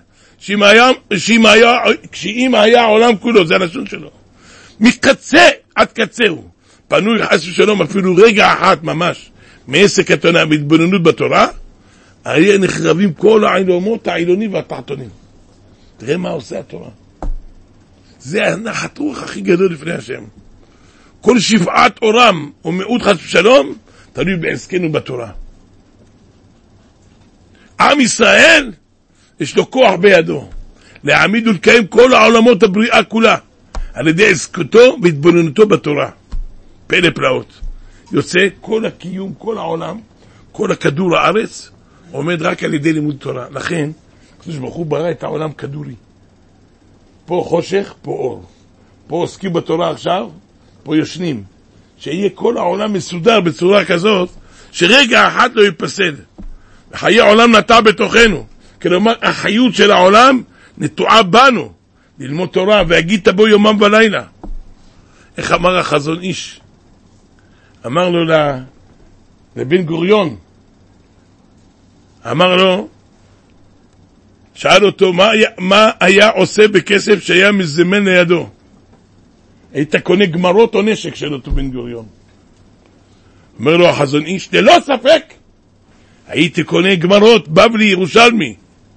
A: שאם היה העולם כולו, זה הלשון שלו, מקצה עד קצהו, פנוי חס ושלום אפילו רגע אחת ממש, מעסק התונה בהתבוננות בתורה, הרי נחרבים כל העולמות העליונים והתחתונים. תראה מה עושה התורה. זה הנחת רוח הכי גדול לפני השם. כל שפעת אורם ומיעוט חס ושלום, תלוי בעסקנו בתורה. עם ישראל, יש לו כוח בידו, להעמיד ולקיים כל העולמות הבריאה כולה, על ידי עסקתו והתבוננותו בתורה. פלא פלאות. יוצא כל הקיום, כל העולם, כל הכדור הארץ, עומד רק על ידי לימוד תורה. לכן, הקדוש ברוך הוא ברא את העולם כדורי. פה חושך, פה אור. פה עוסקים בתורה עכשיו, פה ישנים. שיהיה כל העולם מסודר בצורה כזאת, שרגע אחד לא ייפסד. חיי העולם נטע בתוכנו. כלומר, החיות של העולם נטועה בנו. ללמוד תורה, והגית בו יומם ולילה. איך אמר החזון איש? אמר לו לבן גוריון, אמר לו, שאל אותו, מה היה עושה בכסף שהיה מזמן לידו? היית קונה גמרות או נשק? של אותו בן גוריון. אומר לו החזון איש, ללא ספק, הייתי קונה גמרות, בבלי, ירושלמי.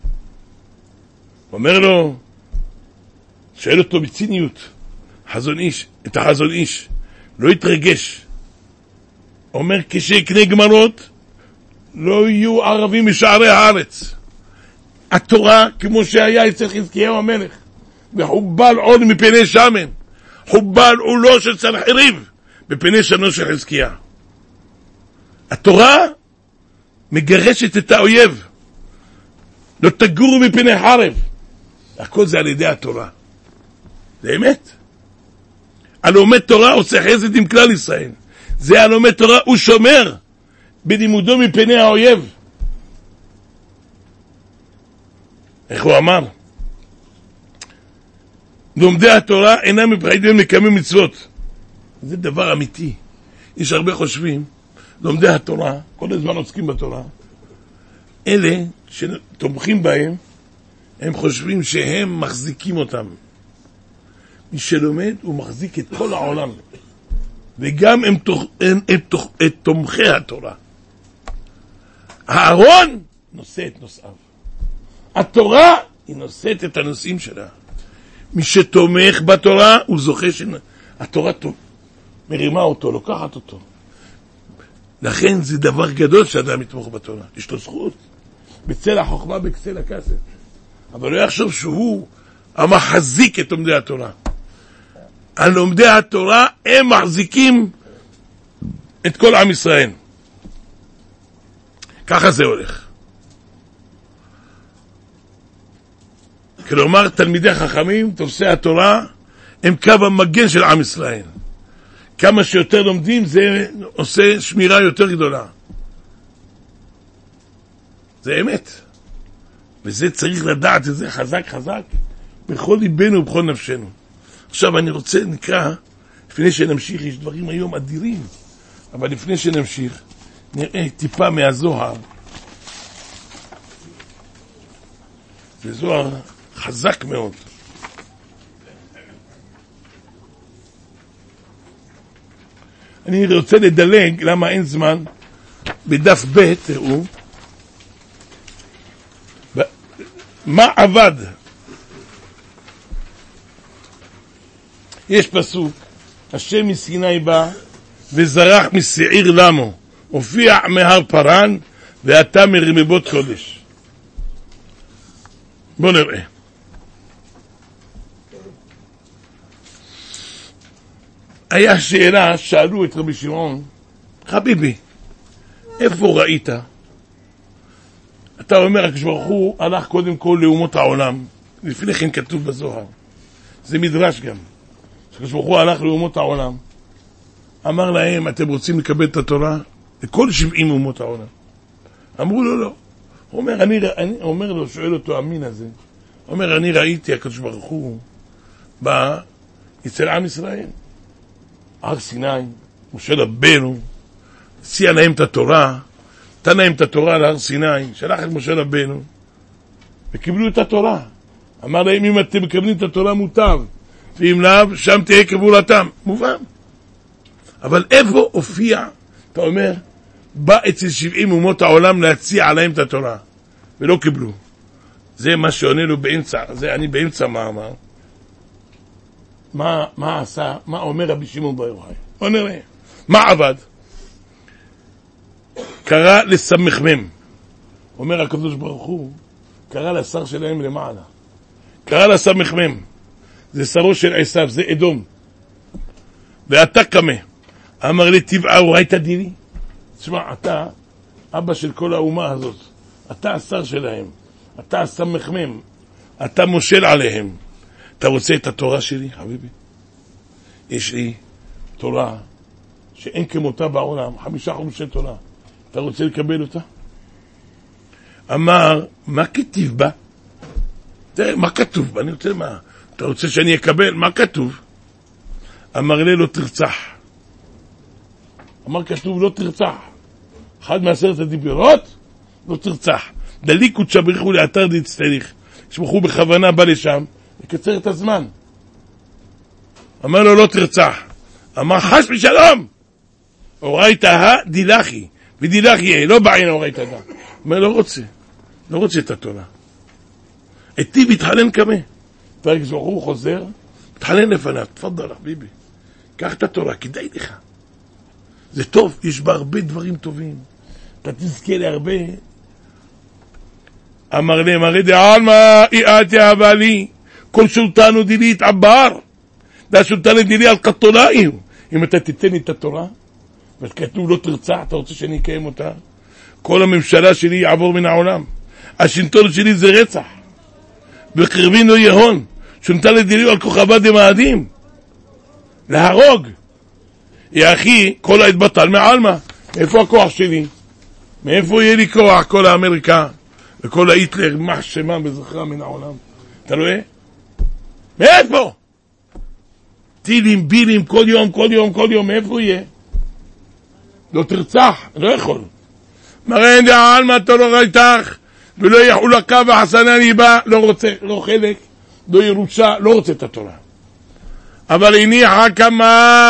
A: אומר לו, שואל אותו בציניות, את החזון איש, לא יתרגש. אומר, כשיקנה גמרות, לא יהיו ערבים משערי הארץ. התורה, כמו שהיה אצל חזקיהו המלך, וחובל עול מפני שמן, חובל עולו של סנחריב, בפני שנו של חזקיה. התורה מגרשת את האויב, לא תגורו מפני חרב. הכל זה על ידי התורה. זה אמת. הלומד תורה עושה חסד עם כלל ישראל. זה הלומד תורה, הוא שומר בלימודו מפני האויב. איך הוא אמר? לומדי התורה אינם מפחדים לקיים מצוות. זה דבר אמיתי. יש הרבה חושבים, לומדי התורה, כל הזמן עוסקים בתורה, אלה שתומכים בהם, הם חושבים שהם מחזיקים אותם. מי שלומד הוא מחזיק את כל העולם, וגם את תומכי התורה. הארון נושא את נושאיו, התורה היא נושאת את הנושאים שלה. מי שתומך בתורה הוא זוכה שהתורה מרימה אותו, לוקחת אותו. לכן זה דבר גדול שאדם יתמוך בתורה, יש לו זכות בצל החוכמה בקצל הכסף, אבל לא יחשוב שהוא המחזיק את לומדי התורה. הלומדי התורה הם מחזיקים את כל עם ישראל. ככה זה הולך. כלומר, תלמידי חכמים, תופסי התורה, הם קו המגן של עם ישראל. כמה שיותר לומדים, זה עושה שמירה יותר גדולה. זה אמת. וזה צריך לדעת את זה חזק חזק, בכל ליבנו ובכל נפשנו. עכשיו אני רוצה, נקרא, לפני שנמשיך, יש דברים היום אדירים, אבל לפני שנמשיך, נראה טיפה מהזוהר. זה זוהר חזק מאוד. אני רוצה לדלג, למה אין זמן, בדף ב' תראו, מה עבד? יש פסוק, השם מסיני בא וזרח משעיר למו, הופיע מהר פרן ואתה מרמבות קודש. בוא נראה. היה שאלה, שאלו את רבי שמעון, חביבי, איפה ראית? אתה אומר, הקדוש ברוך הוא הלך קודם כל לאומות העולם, לפני כן כתוב בזוהר, זה מדרש גם, הקדוש ברוך הוא הלך לאומות העולם, אמר להם, אתם רוצים לקבל את התורה? לכל 70 אומות העולם. אמרו לו לא. הוא אומר לו, שואל אותו המין הזה, הוא אומר, אני ראיתי הקדוש ברוך הוא בא אצל עם ישראל, הר סיני, משה רבנו, הציע להם את התורה, נתן להם את התורה על הר סיני, שלח את משה רבנו, וקיבלו את התורה. אמר להם, אם אתם מקבלים את התורה מוטב, ואם לאו, שם תהיה קבולתם. מובן. אבל איפה הופיע, אתה אומר, בא אצל 70 אומות העולם להציע עליהם את התורה, ולא קיבלו. זה מה שעונה לו באמצע, זה אני באמצע מאמר. מה עשה, מה אומר רבי שמעון בר יוחאי? בוא נראה. מה עבד? קרא לסמ"ם. אומר הקדוש ברוך הוא, קרא לשר שלהם למעלה. קרא לסמ"ם. זה שרו של עשיו, זה אדום. ואתה קמה. אמר לי, תבערו, היית דילי? תשמע, אתה אבא של כל האומה הזאת. אתה השר שלהם. אתה הסמ"ם. אתה מושל עליהם. אתה רוצה את התורה שלי, חביבי? יש לי תורה שאין כמותה בעולם, 5 חומשי תורה. אתה רוצה לקבל אותה? אמר, מה כתיב בה? תראה, מה כתוב בה? אני רוצה מה? אתה רוצה שאני אקבל? מה כתוב? אמר לי, לא תרצח. אמר, כתוב, לא תרצח. אחד מ10 הדיברות, לא תרצח. דליקות שבריחו לאתר דצטריך. שבחו בכוונה בא לשם, לקצר את הזמן. אמר לו, לא תרצח. אמר, חש בשלום. אורייתא דילחי. ודילחי, לא בעין אורייתא דה. אומר, לא רוצה את התורה. איתי מתחנן כמה. פרק זוכרו חוזר, מתחנן לפניו, תפדל חביבי. קח את התורה, כדאי לך. זה טוב, יש בה הרבה דברים טובים. אתה תזכה להרבה. אמר להם, הרי דעלמא איאתי אבלי, כל שולטנו דילי התעבר. והשולטן דילי על קטולאי. אם אתה תיתן לי את התורה, וכתוב לא תרצח, אתה רוצה שאני אקיים אותה? כל הממשלה שלי יעבור מן העולם. השלטון שלי זה רצח. וקרבי לא יהון. שולטן דילי על כוכבה דמאדים. להרוג. יא אחי, כל העת בטל מעלמא. מאיפה הכוח שלי? מאיפה יהיה לי כוח כל האמריקה? וכל ההיטלר, מה שמה בזכרה מן העולם. אתה רואה? מאיפה? טילים, בילים, כל יום, מאיפה יהיה? לא תרצח, לא יכול. מראה אין דעה מה אתה לא ראיתך, ולא יחולקה וחסנה ליבה, לא רוצה, לא חלק, לא ירושה, לא רוצה את התורה. אבל הניחה כמך,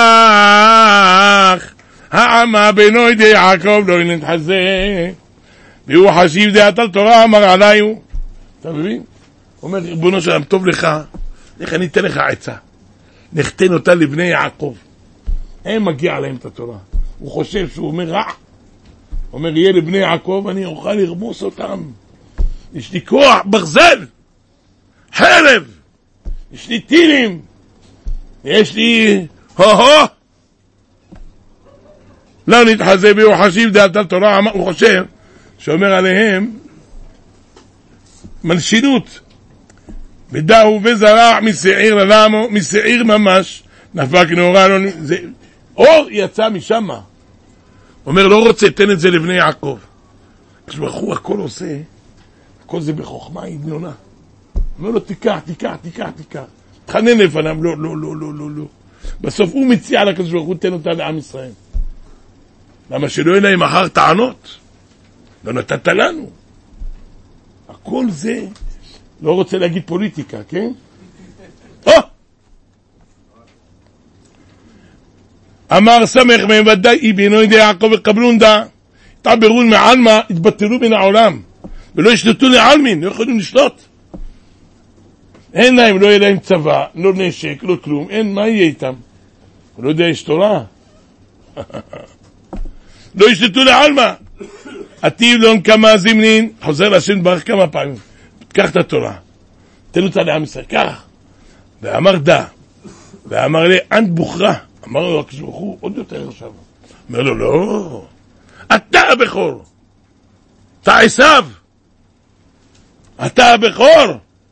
A: העמה בינו ידי יעקב לא נתחזה. והוא חשיב דעת על תורה, אמר עליו. אתה מבין? אומר, ריבונו שלם, טוב לך, איך אני אתן לך עצה? נחתן אותה לבני יעקב. הם מגיע להם את התורה. הוא חושב שהוא אומר רע. הוא אומר, יהיה לבני יעקב, אני אוכל לרמוס אותם. יש לי כוח, ברזל, חרב, יש לי טילים, יש לי לא נתחזה והוא חשיב דעת על תורה. הוא חושב שאומר עליהם מלשינות. ודאו וזרע משעיר ללמו, משעיר ממש, נפק נורא, זה אור יצא משם. אומר, לא רוצה, תן את זה לבני יעקב. כשבחור הכל עושה, הכל זה בחוכמה עדיונה. אומר לו, תיקח. תחנן לפניו, לא. בסוף הוא מציע לקדוש ברוך הוא, תן אותה לעם ישראל. למה שלא יהיה להם אחר טענות? לא נתת לנו. הכל זה, לא רוצה להגיד פוליטיקה, כן? אמר סמך מהם ודאי בינו ידי יעקב וקבלון דה, תעברון מעלמה, התבטלו מן העולם, ולא ישלטו לעלמין, לא יכולים לשלוט. אין להם, לא יהיה להם צבא, לא נשק, לא כלום, אין, מה יהיה איתם? לא יודע, יש תורה. לא ישלטו לעלמה. עתיב לון כמה זמנין, חוזר לשם ברך כמה פעמים. קח את התורה, תן אותה לעם ישראל, קח. ואמר דה, ואמר לי, אנט בוחרה. אמר לו, הקשבחו, עוד יותר עכשיו. אומר לו, לא, אתה הבכור. אתה עשיו. אתה הבכור.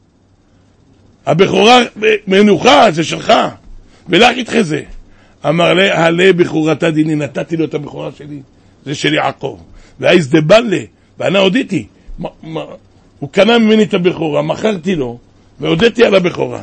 A: הבכורה מנוחה, זה שלך. ולך איתך זה. אמר לי, עלי בכורתה דיני, נתתי לו את הבכורה שלי. זה של יעקב. והאיס דבלה, ואנה הודיתי. הוא קנה ממני את הבכורה, מכרתי לו, והודיתי על הבכורה.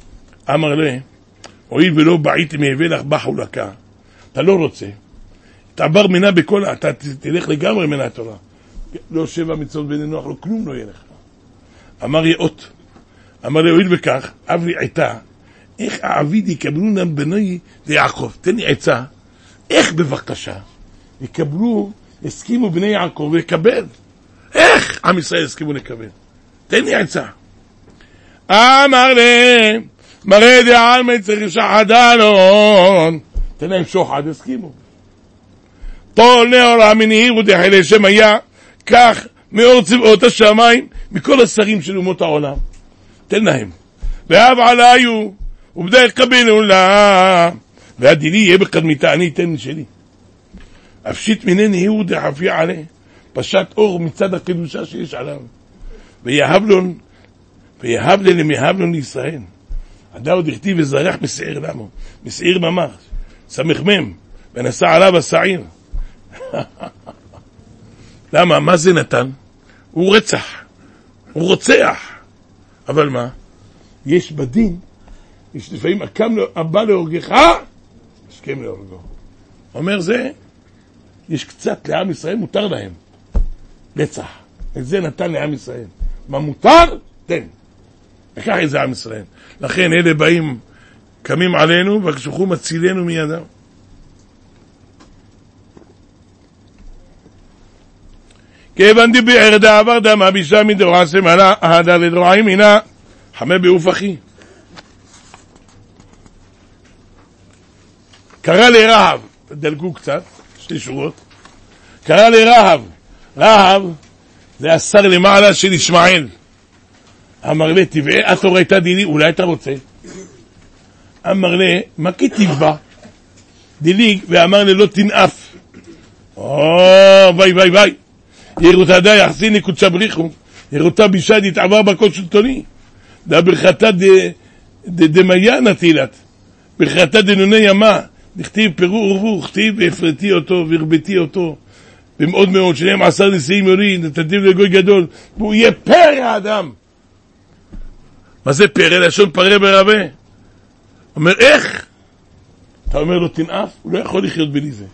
A: אמר לי, הואיל ולא בעיתי מהביא לך בחולקה, אתה לא רוצה, אתה בר מנה בכל, אתה תלך לגמרי מנה התורה. לא 7 מצוות בני נוח, לא כלום לא יהיה לך. אמר יאות, אמר לי, הואיל בכך, אב לי עתה, איך העביד יקבלו בני ליעקב? תן לי עצה, איך בבקשה יקבלו, הסכימו בני יעקב לקבל? איך עם ישראל הסכימו לקבל? תן לי עצה. אמר לי, מראה דעלמא צריך שחדלון, תן להם שוחד, הסכימו. טול נאור המנהיר ודחלי שם היה, כך מאור צבאות השמיים, מכל השרים של אומות העולם. תן להם. ואהב עליו, ובדרך קבלו לה, והדילי יהיה בקדמיתה, אני אתן שלי. הפשיט מנני הוא דחפי עליה, פשט אור מצד הקדושה שיש עליו. ויהבלון למהבלון לישראל. הדאוד הכתיב וזרח מסעיר למו, מסעיר ממש, סמך ונשא עליו השעיר. למה? מה זה נתן? הוא רצח, הוא רוצח. אבל מה? יש בדין, יש לפעמים הבא להורגך, השכם להורגו. אומר זה, יש קצת לעם ישראל, מותר להם. רצח. את זה נתן לעם ישראל. מה מותר? תן. וכך את זה עם ישראל. לכן אלה באים, קמים עלינו, והקשוחו מצילנו מידם. כיוון דיבר דעבר דמה בישה מדורה סמלה, ההדה לדרועי מינה, חמה בעוף אחי. קרא לרהב, דלגו קצת, 2 שורות, קרא לרהב, רהב זה השר למעלה של ישמעאל. אמר לי, תבעה, את הורייתה דילי, אולי אתה רוצה? אמר לי, מה כתיב בה? דילי, ואמר לי, לא תנאף. ביי. ירותה די, יחסיני קודשה בריחו, ירותה בישד, יתעבר בכל שלטוני. דה ברכתה דמיה נטילת, ברכתה דנוני ימה, נכתיב פירו ורבו, כתיב והפרתי אותו, והרבתי אותו, במאוד מאוד, 12 נשיאים יוריד, נתתיב לגוי גדול, והוא יהיה פרא האדם. מה זה פרא? לשון פרא ברבה. אומר, איך? אתה אומר לו, תנאף, הוא לא יכול לחיות בלי זה.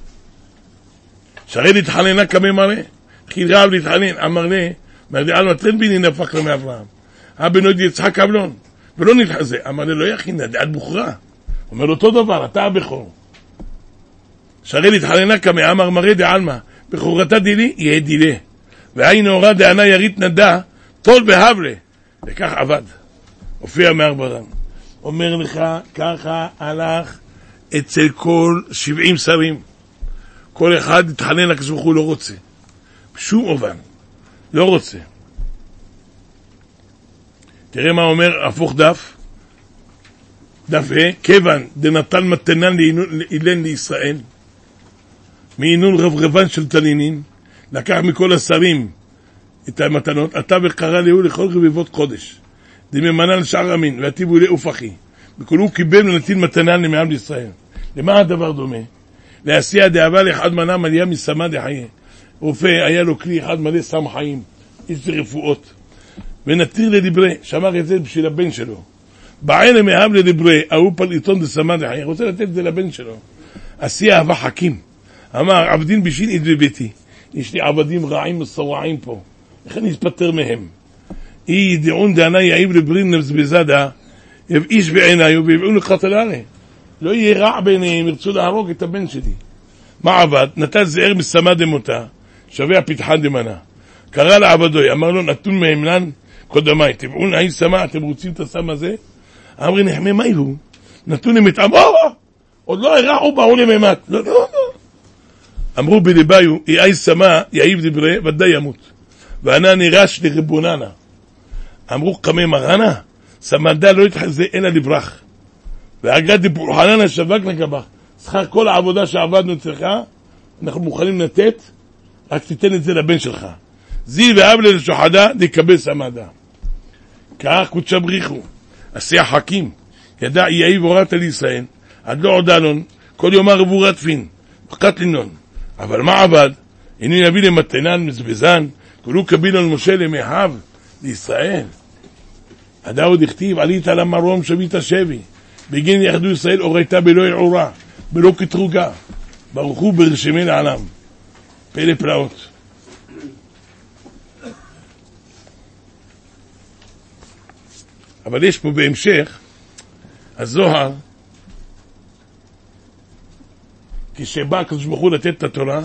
A: שרי להתחננה כמה מראה. התחיל רב להתחנן, אמר לי, על מטרן ביני נפק לו מאברהם. הבנוד יצחק אבלון, ולא נתחזה. אמר לי, לא יכין, עד בוחרה. אומר לו, אותו דבר, אתה הבכור. שרי להתחננה כמה, אמר מראה דעלמה, בכורתה דילי, יהיה דילה. והאין הורא דענה ירית נדע, תול בהבלה. וכך עבד. הופיע מארברם. אומר לך, ככה הלך אצל כל 70 שרים. כל אחד התחנן לקשוח, הוא לא רוצה. בשום אובן. לא רוצה. תראה מה אומר, הפוך דף. דף כיוון דנתן מתנן לאילן לישראל. מעינון רברבן של תנינין. לקח מכל השרים את המתנות. אתה וקרא להוא לכל רביבות קודש. דממנן לשאר המין. ועתיבו לעוף אחי. וכולו קיבל ונתין מתנן למעם לישראל. למה הדבר דומה? לעשייה דאבה לאחד מנה מליה מסמה דחיה. רופא היה לו כלי אחד מלא סם חיים, איש רפואות. ונתיר לדברי, שאמר את זה בשביל הבן שלו. בעילה מאהב לדברי, ההוא פליטון דסמה דחיה, רוצה לתת את זה לבן שלו. עשייה אהבה חכים. אמר, עבדין בשין עד בביתי. יש לי עבדים רעים מסורעים פה. איך אני אספטר מהם? אי ידעון דענה יעיב לברין נבזבזדה, איש בעיניו ויבעון לחתללה. לא יהיה רע ביניהם, ירצו להרוג את הבן שלי. מה עבד? נתן זהר מסמה דמותה, שווה הפתחן דמנה. קרא לעבדוי, אמר לו, נתון מהמלן קודמי, תבעון האי סמה, אתם רוצים את הסם הזה? אמרי נחמי, מה הוא? נתון הם התאמרו, עוד לא הרעו באו לממת. לא. אמרו בליביו, האי סמה, יעיב דברי, ודאי ימות. וענה נירש לריבוננה. אמרו קמי מרנה, סמדה לא יתחזה אלא לברח. והגד דפולחנן השווק לגבה. שכר כל העבודה שעבדנו אצלך, אנחנו מוכנים לתת, רק תיתן את זה לבן שלך. זיל ואבלה לשוחדה, דקבל סמדה. כך קודשה בריחו. עשייה חכים. ידע יאי והוראת לישראל. עד לא עודלון. כל יום רבו רדפין. וקטלינון. אבל מה עבד? הנה יביא למתנן מזבזן. כולו קבילון משה למאהב לישראל. הדאוד הכתיב, עלית למרום שבית השבי. בגין יחדו ישראל אורייתה בלא עורה, בלא כתרוגה. ברוך הוא ברשמי לעולם. פלא פלאות. אבל יש פה בהמשך, הזוהר, כשבא הקדוש ברוך הוא לתת את התורה,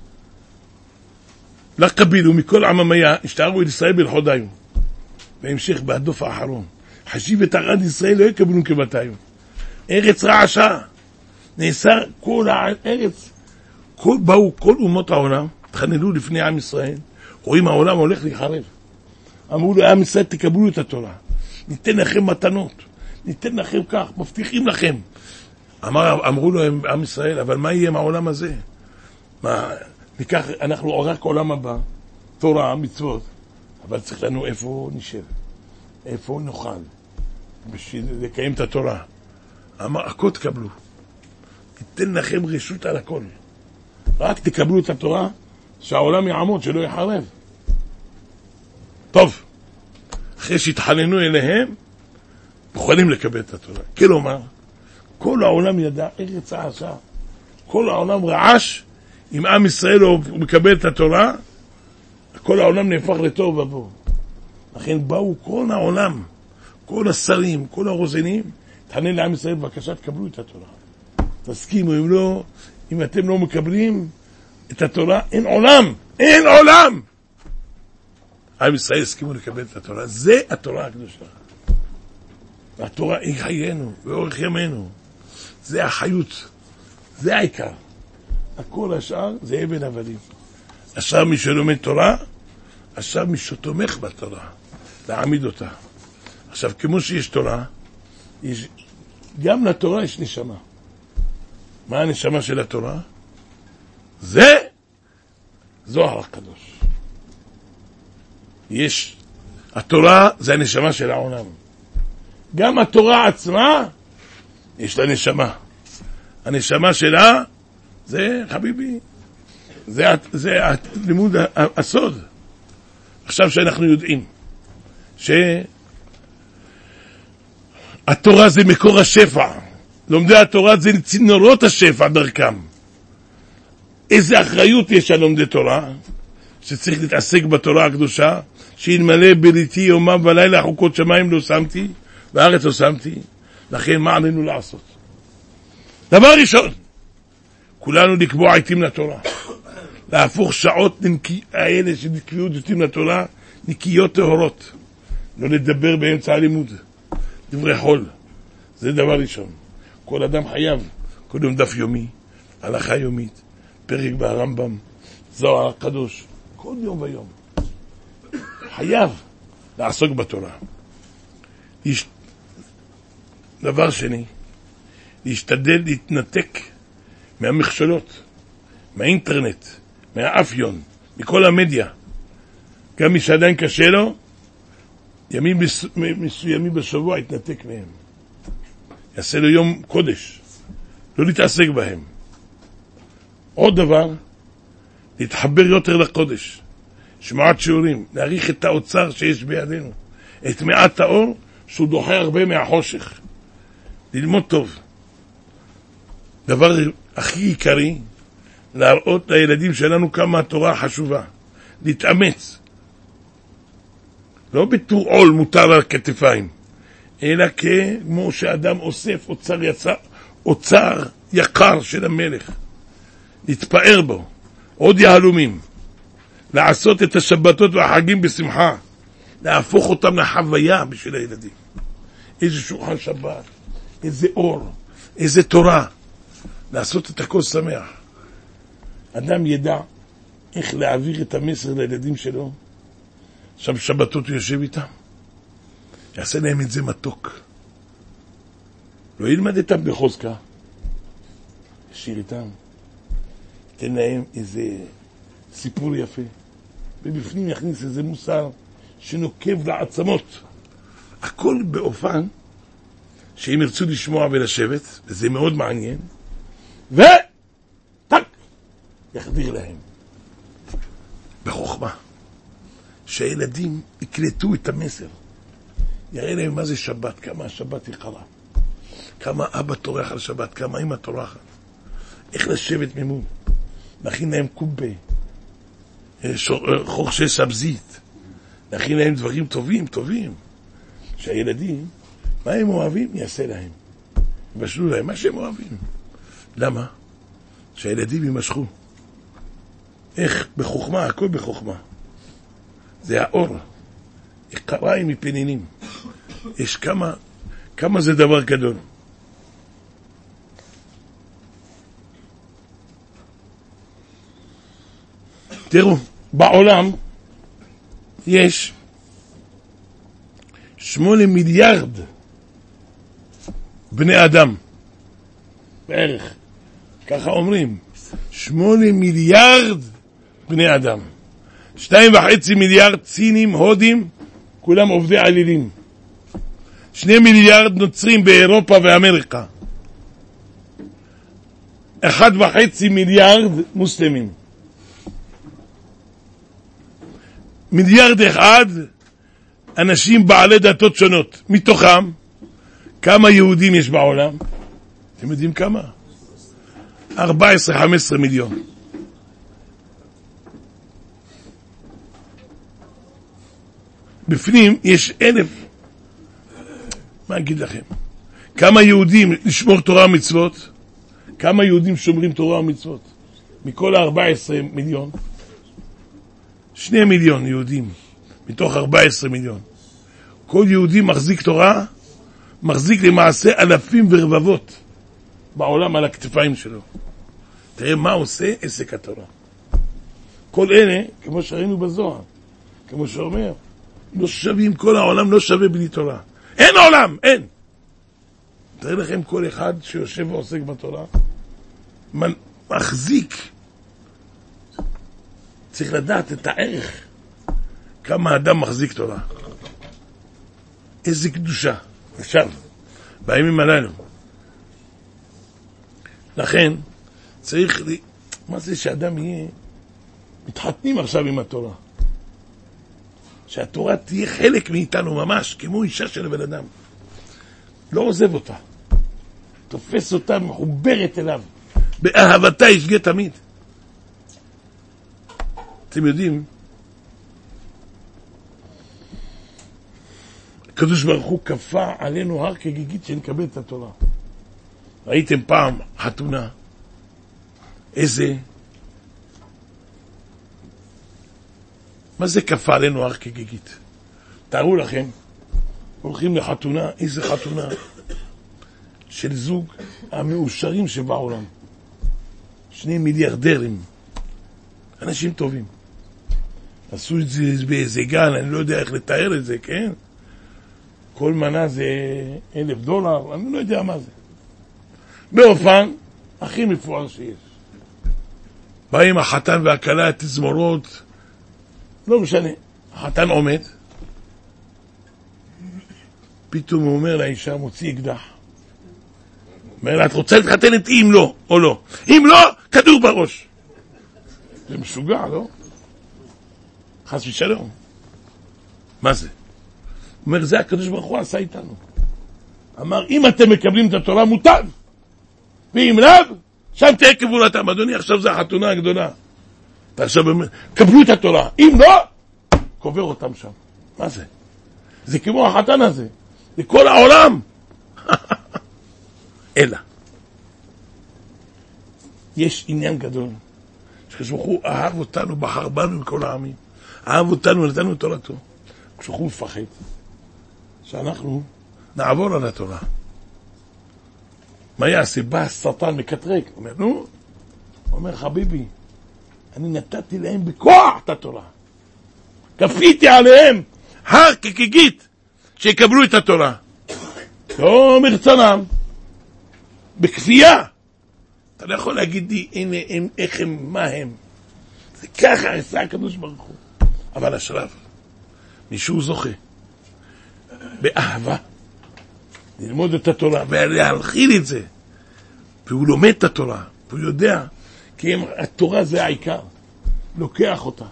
A: לא קבילו מכל עממיה, השתערו אל ישראל בלכודיו. בהמשך, בהדוף האחרון, חשיב את ערד ישראל לא יקבלו כבתיו. ארץ רעשה, נאסר כל הארץ, באו כל אומות העולם, התחננו לפני עם ישראל, רואים העולם הולך להיחרב. אמרו לו, עם ישראל תקבלו את התורה, ניתן לכם מתנות, ניתן לכם כך, מבטיחים לכם. אמרו לו עם ישראל, אבל מה יהיה עם העולם הזה? ניקח, אנחנו רק עולם הבא, תורה, מצוות, אבל צריך לנו איפה נשב, איפה נאכל, בשביל לקיים את התורה. אמר, הכל תקבלו, ניתן לכם רשות על הכל, רק תקבלו את התורה, שהעולם יעמוד, שלא יחרב. טוב, אחרי שהתחננו אליהם, יכולים לקבל את התורה. כלומר, כל העולם ידע, ארץ רעשה, כל העולם רעש, אם עם ישראל לא מקבל את התורה, כל העולם נהפך לטוב ובוא. לכן באו כל העולם, כל השרים, כל הרוזנים, תחנן לעם ישראל, בבקשה תקבלו את התורה. תסכימו, אם אתם לא מקבלים את התורה, אין עולם, אין עולם! עם ישראל הסכימו לקבל את התורה, זה התורה הקדושה. והתורה היא חיינו, ואורך ימינו. זה החיות, זה העיקר. הכל השאר זה אבן עבדים. עכשיו מי שלומד תורה, עכשיו מי שתומך בתורה, להעמיד אותה. עכשיו כמו שיש תורה, גם לתורה יש נשמה. מה הנשמה של התורה? זה זוהר הקדוש. התורה זה הנשמה של העולם. גם התורה עצמה יש לה נשמה. הנשמה שלה זה חביבי, זה לימוד הסוד. עכשיו שאנחנו יודעים שהתורה זה מקור השפע, לומדי התורה זה צינורות השפע דרכם. איזה אחריות יש על לומדי תורה, שצריך להתעסק בתורה הקדושה, שאלמלא בריתי יומם ולילה חוקות שמיים לא שמתי והארץ לא שמתי. לכן מה עלינו לעשות? דבר ראשון, כולנו לקבוע עיתים לתורה, להפוך שעות האלה שנקביעות עיתים לתורה נקיות טהורות, לא לדבר באמצע הלימוד דברי חול. זה דבר ראשון. כל אדם חייב קודם דף יומי, הלכה יומית, פרק ברמב"ם, זוהר הקדוש, כל יום ויום חייב לעסוק בתורה. דבר שני, להשתדל להתנתק מהמכשלות, מהאינטרנט, מהאפיון, מכל המדיה. גם מי שעדיין קשה לו, ימים מסוימים בשבוע יתנתק מהם. יעשה לו יום קודש, לא להתעסק בהם. עוד דבר, להתחבר יותר לקודש, שמעת שיעורים, להעריך את האוצר שיש בידינו, את מעט האור שהוא דוחה הרבה מהחושך. ללמוד טוב. דבר הכי עיקרי, להראות לילדים שלנו כמה התורה חשובה. להתאמץ. לא בתור עול מוטל על כתפיים, אלא כמו שאדם אוסף אוצר יקר של המלך. להתפאר בו. עוד יהלומים. לעשות את השבתות והחגים בשמחה. להפוך אותם לחוויה בשביל הילדים. איזה שולחן שבת, איזה אור, איזה תורה. לעשות את הכל שמח. אדם ידע איך להעביר את המסר לילדים שלו. שם שבתות הוא יושב איתם. יעשה להם את זה מתוק. לא ילמד איתם בחוזקה. ישיר איתם. תן להם איזה סיפור יפה. ובפנים יכניס איזה מוסר שנוקב לעצמות. הכל באופן שהם ירצו לשמוע ולשבת, וזה מאוד מעניין, וטק, יחדיר להם. בחוכמה. שהילדים יקלטו את המסר. יראה להם מה זה שבת, כמה השבת יקרה. כמה אבא טורח על שבת, כמה אמא טורחת. איך לשבת ממול. נכין להם קובה, חורשי סבזית, נכין להם דברים טובים, טובים. שהילדים, מה הם אוהבים? יעשה להם. יבשלו להם מה שהם אוהבים. למה? שהילדים יימשכו. איך? בחוכמה, הכל בחוכמה. זה האור. קריים מפנינים. יש כמה זה דבר גדול. תראו, בעולם יש 8 מיליארד בני אדם. בערך. ככה אומרים. 8 מיליארד בני אדם. 2.5 מיליארד סינים, הודים, כולם עובדי עלילים. 2 מיליארד נוצרים באירופה ואמריקה. 1.5 מיליארד מוסלמים. 1 מיליארד אנשים בעלי דתות שונות. מתוכם, כמה יהודים יש בעולם? אתם יודעים כמה? 14-15 מיליון. בפנים יש 1,000. מה אגיד לכם? כמה יהודים לשמור תורה ומצוות? כמה יהודים שומרים תורה ומצוות? מכל 14 מיליון? 2 מיליון יהודים מתוך 14 מיליון. כל יהודי מחזיק תורה, מחזיק למעשה אלפים ורבבות בעולם על הכתפיים שלו. תראה מה עושה עסק התורה. כל אלה, כמו שראינו בזוהר, כמו שאומר, לא שווים, כל העולם לא שווה בלי תורה. אין עולם, אין. תראה לכם כל אחד שיושב ועוסק בתורה, מחזיק. צריך לדעת את הערך. כמה אדם מחזיק תורה. איזה קדושה. עכשיו, בימים הללו. לכן, צריך, מה זה שאדם יהיה, מתחתנים עכשיו עם התורה. שהתורה תהיה חלק מאיתנו ממש, כמו אישה של בן אדם. לא עוזב אותה. תופס אותה מחוברת אליו. באהבתה ישגה תמיד. אתם יודעים, הקדוש ברוך הוא כפה עלינו הר כגיגית שנקבל את התורה. ראיתם פעם חתונה? איזה? מה זה כפה עלינו הר כגיגית? תארו לכם, הולכים לחתונה, איזה חתונה? של זוג המאושרים שבעולם. 2 מיליארדרים. אנשים טובים. עשו את זה באיזה גן, אני לא יודע איך לתאר את זה, כן? כל מנה זה $1,000, אני לא יודע מה זה. באופן הכי מפואר שיש. באים החתן והכלה, התזמורות, לא משנה. החתן עומד, פתאום הוא אומר לאישה, מוציא אקדח. אומר לה, את רוצה להתחתן את אם לא, או לא? אם לא, כדור בראש. זה משוגע, לא? חס ושלום. מה זה? הוא אומר, זה הקדוש ברוך הוא עשה איתנו. אמר, אם אתם מקבלים את התורה, מוטב. ואם לאו, שם תהיה כבולתם. אדוני, עכשיו זה החתונה הגדולה. אתה עכשיו אומר, קבלו את התורה. אם לא, קובר אותם שם. מה זה? זה כמו החתן הזה. זה כל העולם. אלא. יש עניין גדול. שכשברוך אהב אותנו, בחר בנו מכל העמים. אהב אותנו, נתנו תורתו. כשברוך הוא מפחד. שאנחנו נעבור על התורה. מה יעשה? בא השטן מקטרק. הוא אומר, נו? הוא אומר, חביבי, אני נתתי להם בכוח את התורה. כפיתי עליהם הר כגיגית שיקבלו את התורה. לא מרצונם. בכפייה. אתה לא יכול להגיד לי, הנה הם, איך הם, מה הם. זה ככה עשה הקדוש ברוך הוא. אבל השלב, מישהו זוכה. באהבה. ללמוד את התורה ולהלחיל את זה. והוא לומד את התורה. והוא יודע, כי התורה זה העיקר. לוקח אותה.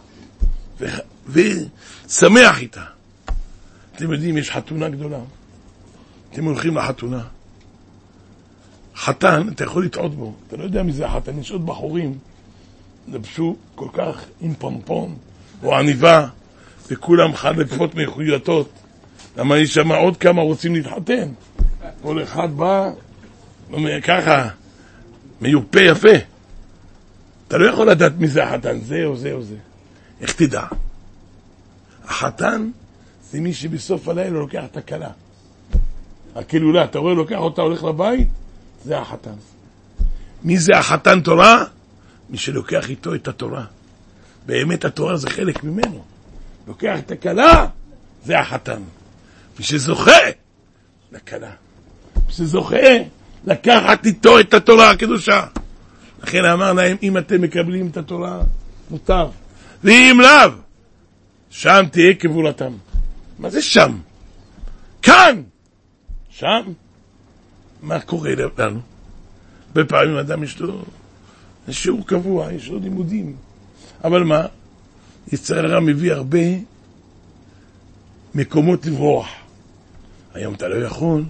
A: ושמח איתה. אתם יודעים, יש חתונה גדולה. אתם הולכים לחתונה. חתן, אתה יכול לטעות בו, אתה לא יודע מי זה החתן, יש עוד בחורים, לבשו כל כך עם פונפון, או עניבה, וכולם חליפות מחויטות, למה יש שם עוד כמה רוצים להתחתן, כל אחד בא, ככה, מיופה יפה, אתה לא יכול לדעת מי זה החתן, זה או זה או זה, איך תדע? החתן זה מי שבסוף הלילה לוקח את הכלה, הכלולה, אתה רואה לוקח אותה, הולך לבית, זה החתן. מי זה החתן תורה? מי שלוקח איתו את התורה. באמת התורה זה חלק ממנו. לוקח את הכלה, זה החתן. מי שזוכה לכלה. מי שזוכה לקחת איתו את התורה הקדושה. לכן אמר להם, אם אתם מקבלים את התורה, מותר. ואם לאו, שם תהיה כבולתם. מה זה שם? כאן! שם? מה קורה לנו? בפעמים אדם יש לו שיעור קבוע, יש לו לימודים. אבל מה? יצר הרע מביא הרבה מקומות לברוח. היום אתה לא יכול,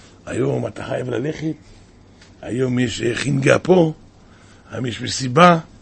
A: היום אתה חייב ללכת, היום יש חינגה פה, היום יש מסיבה,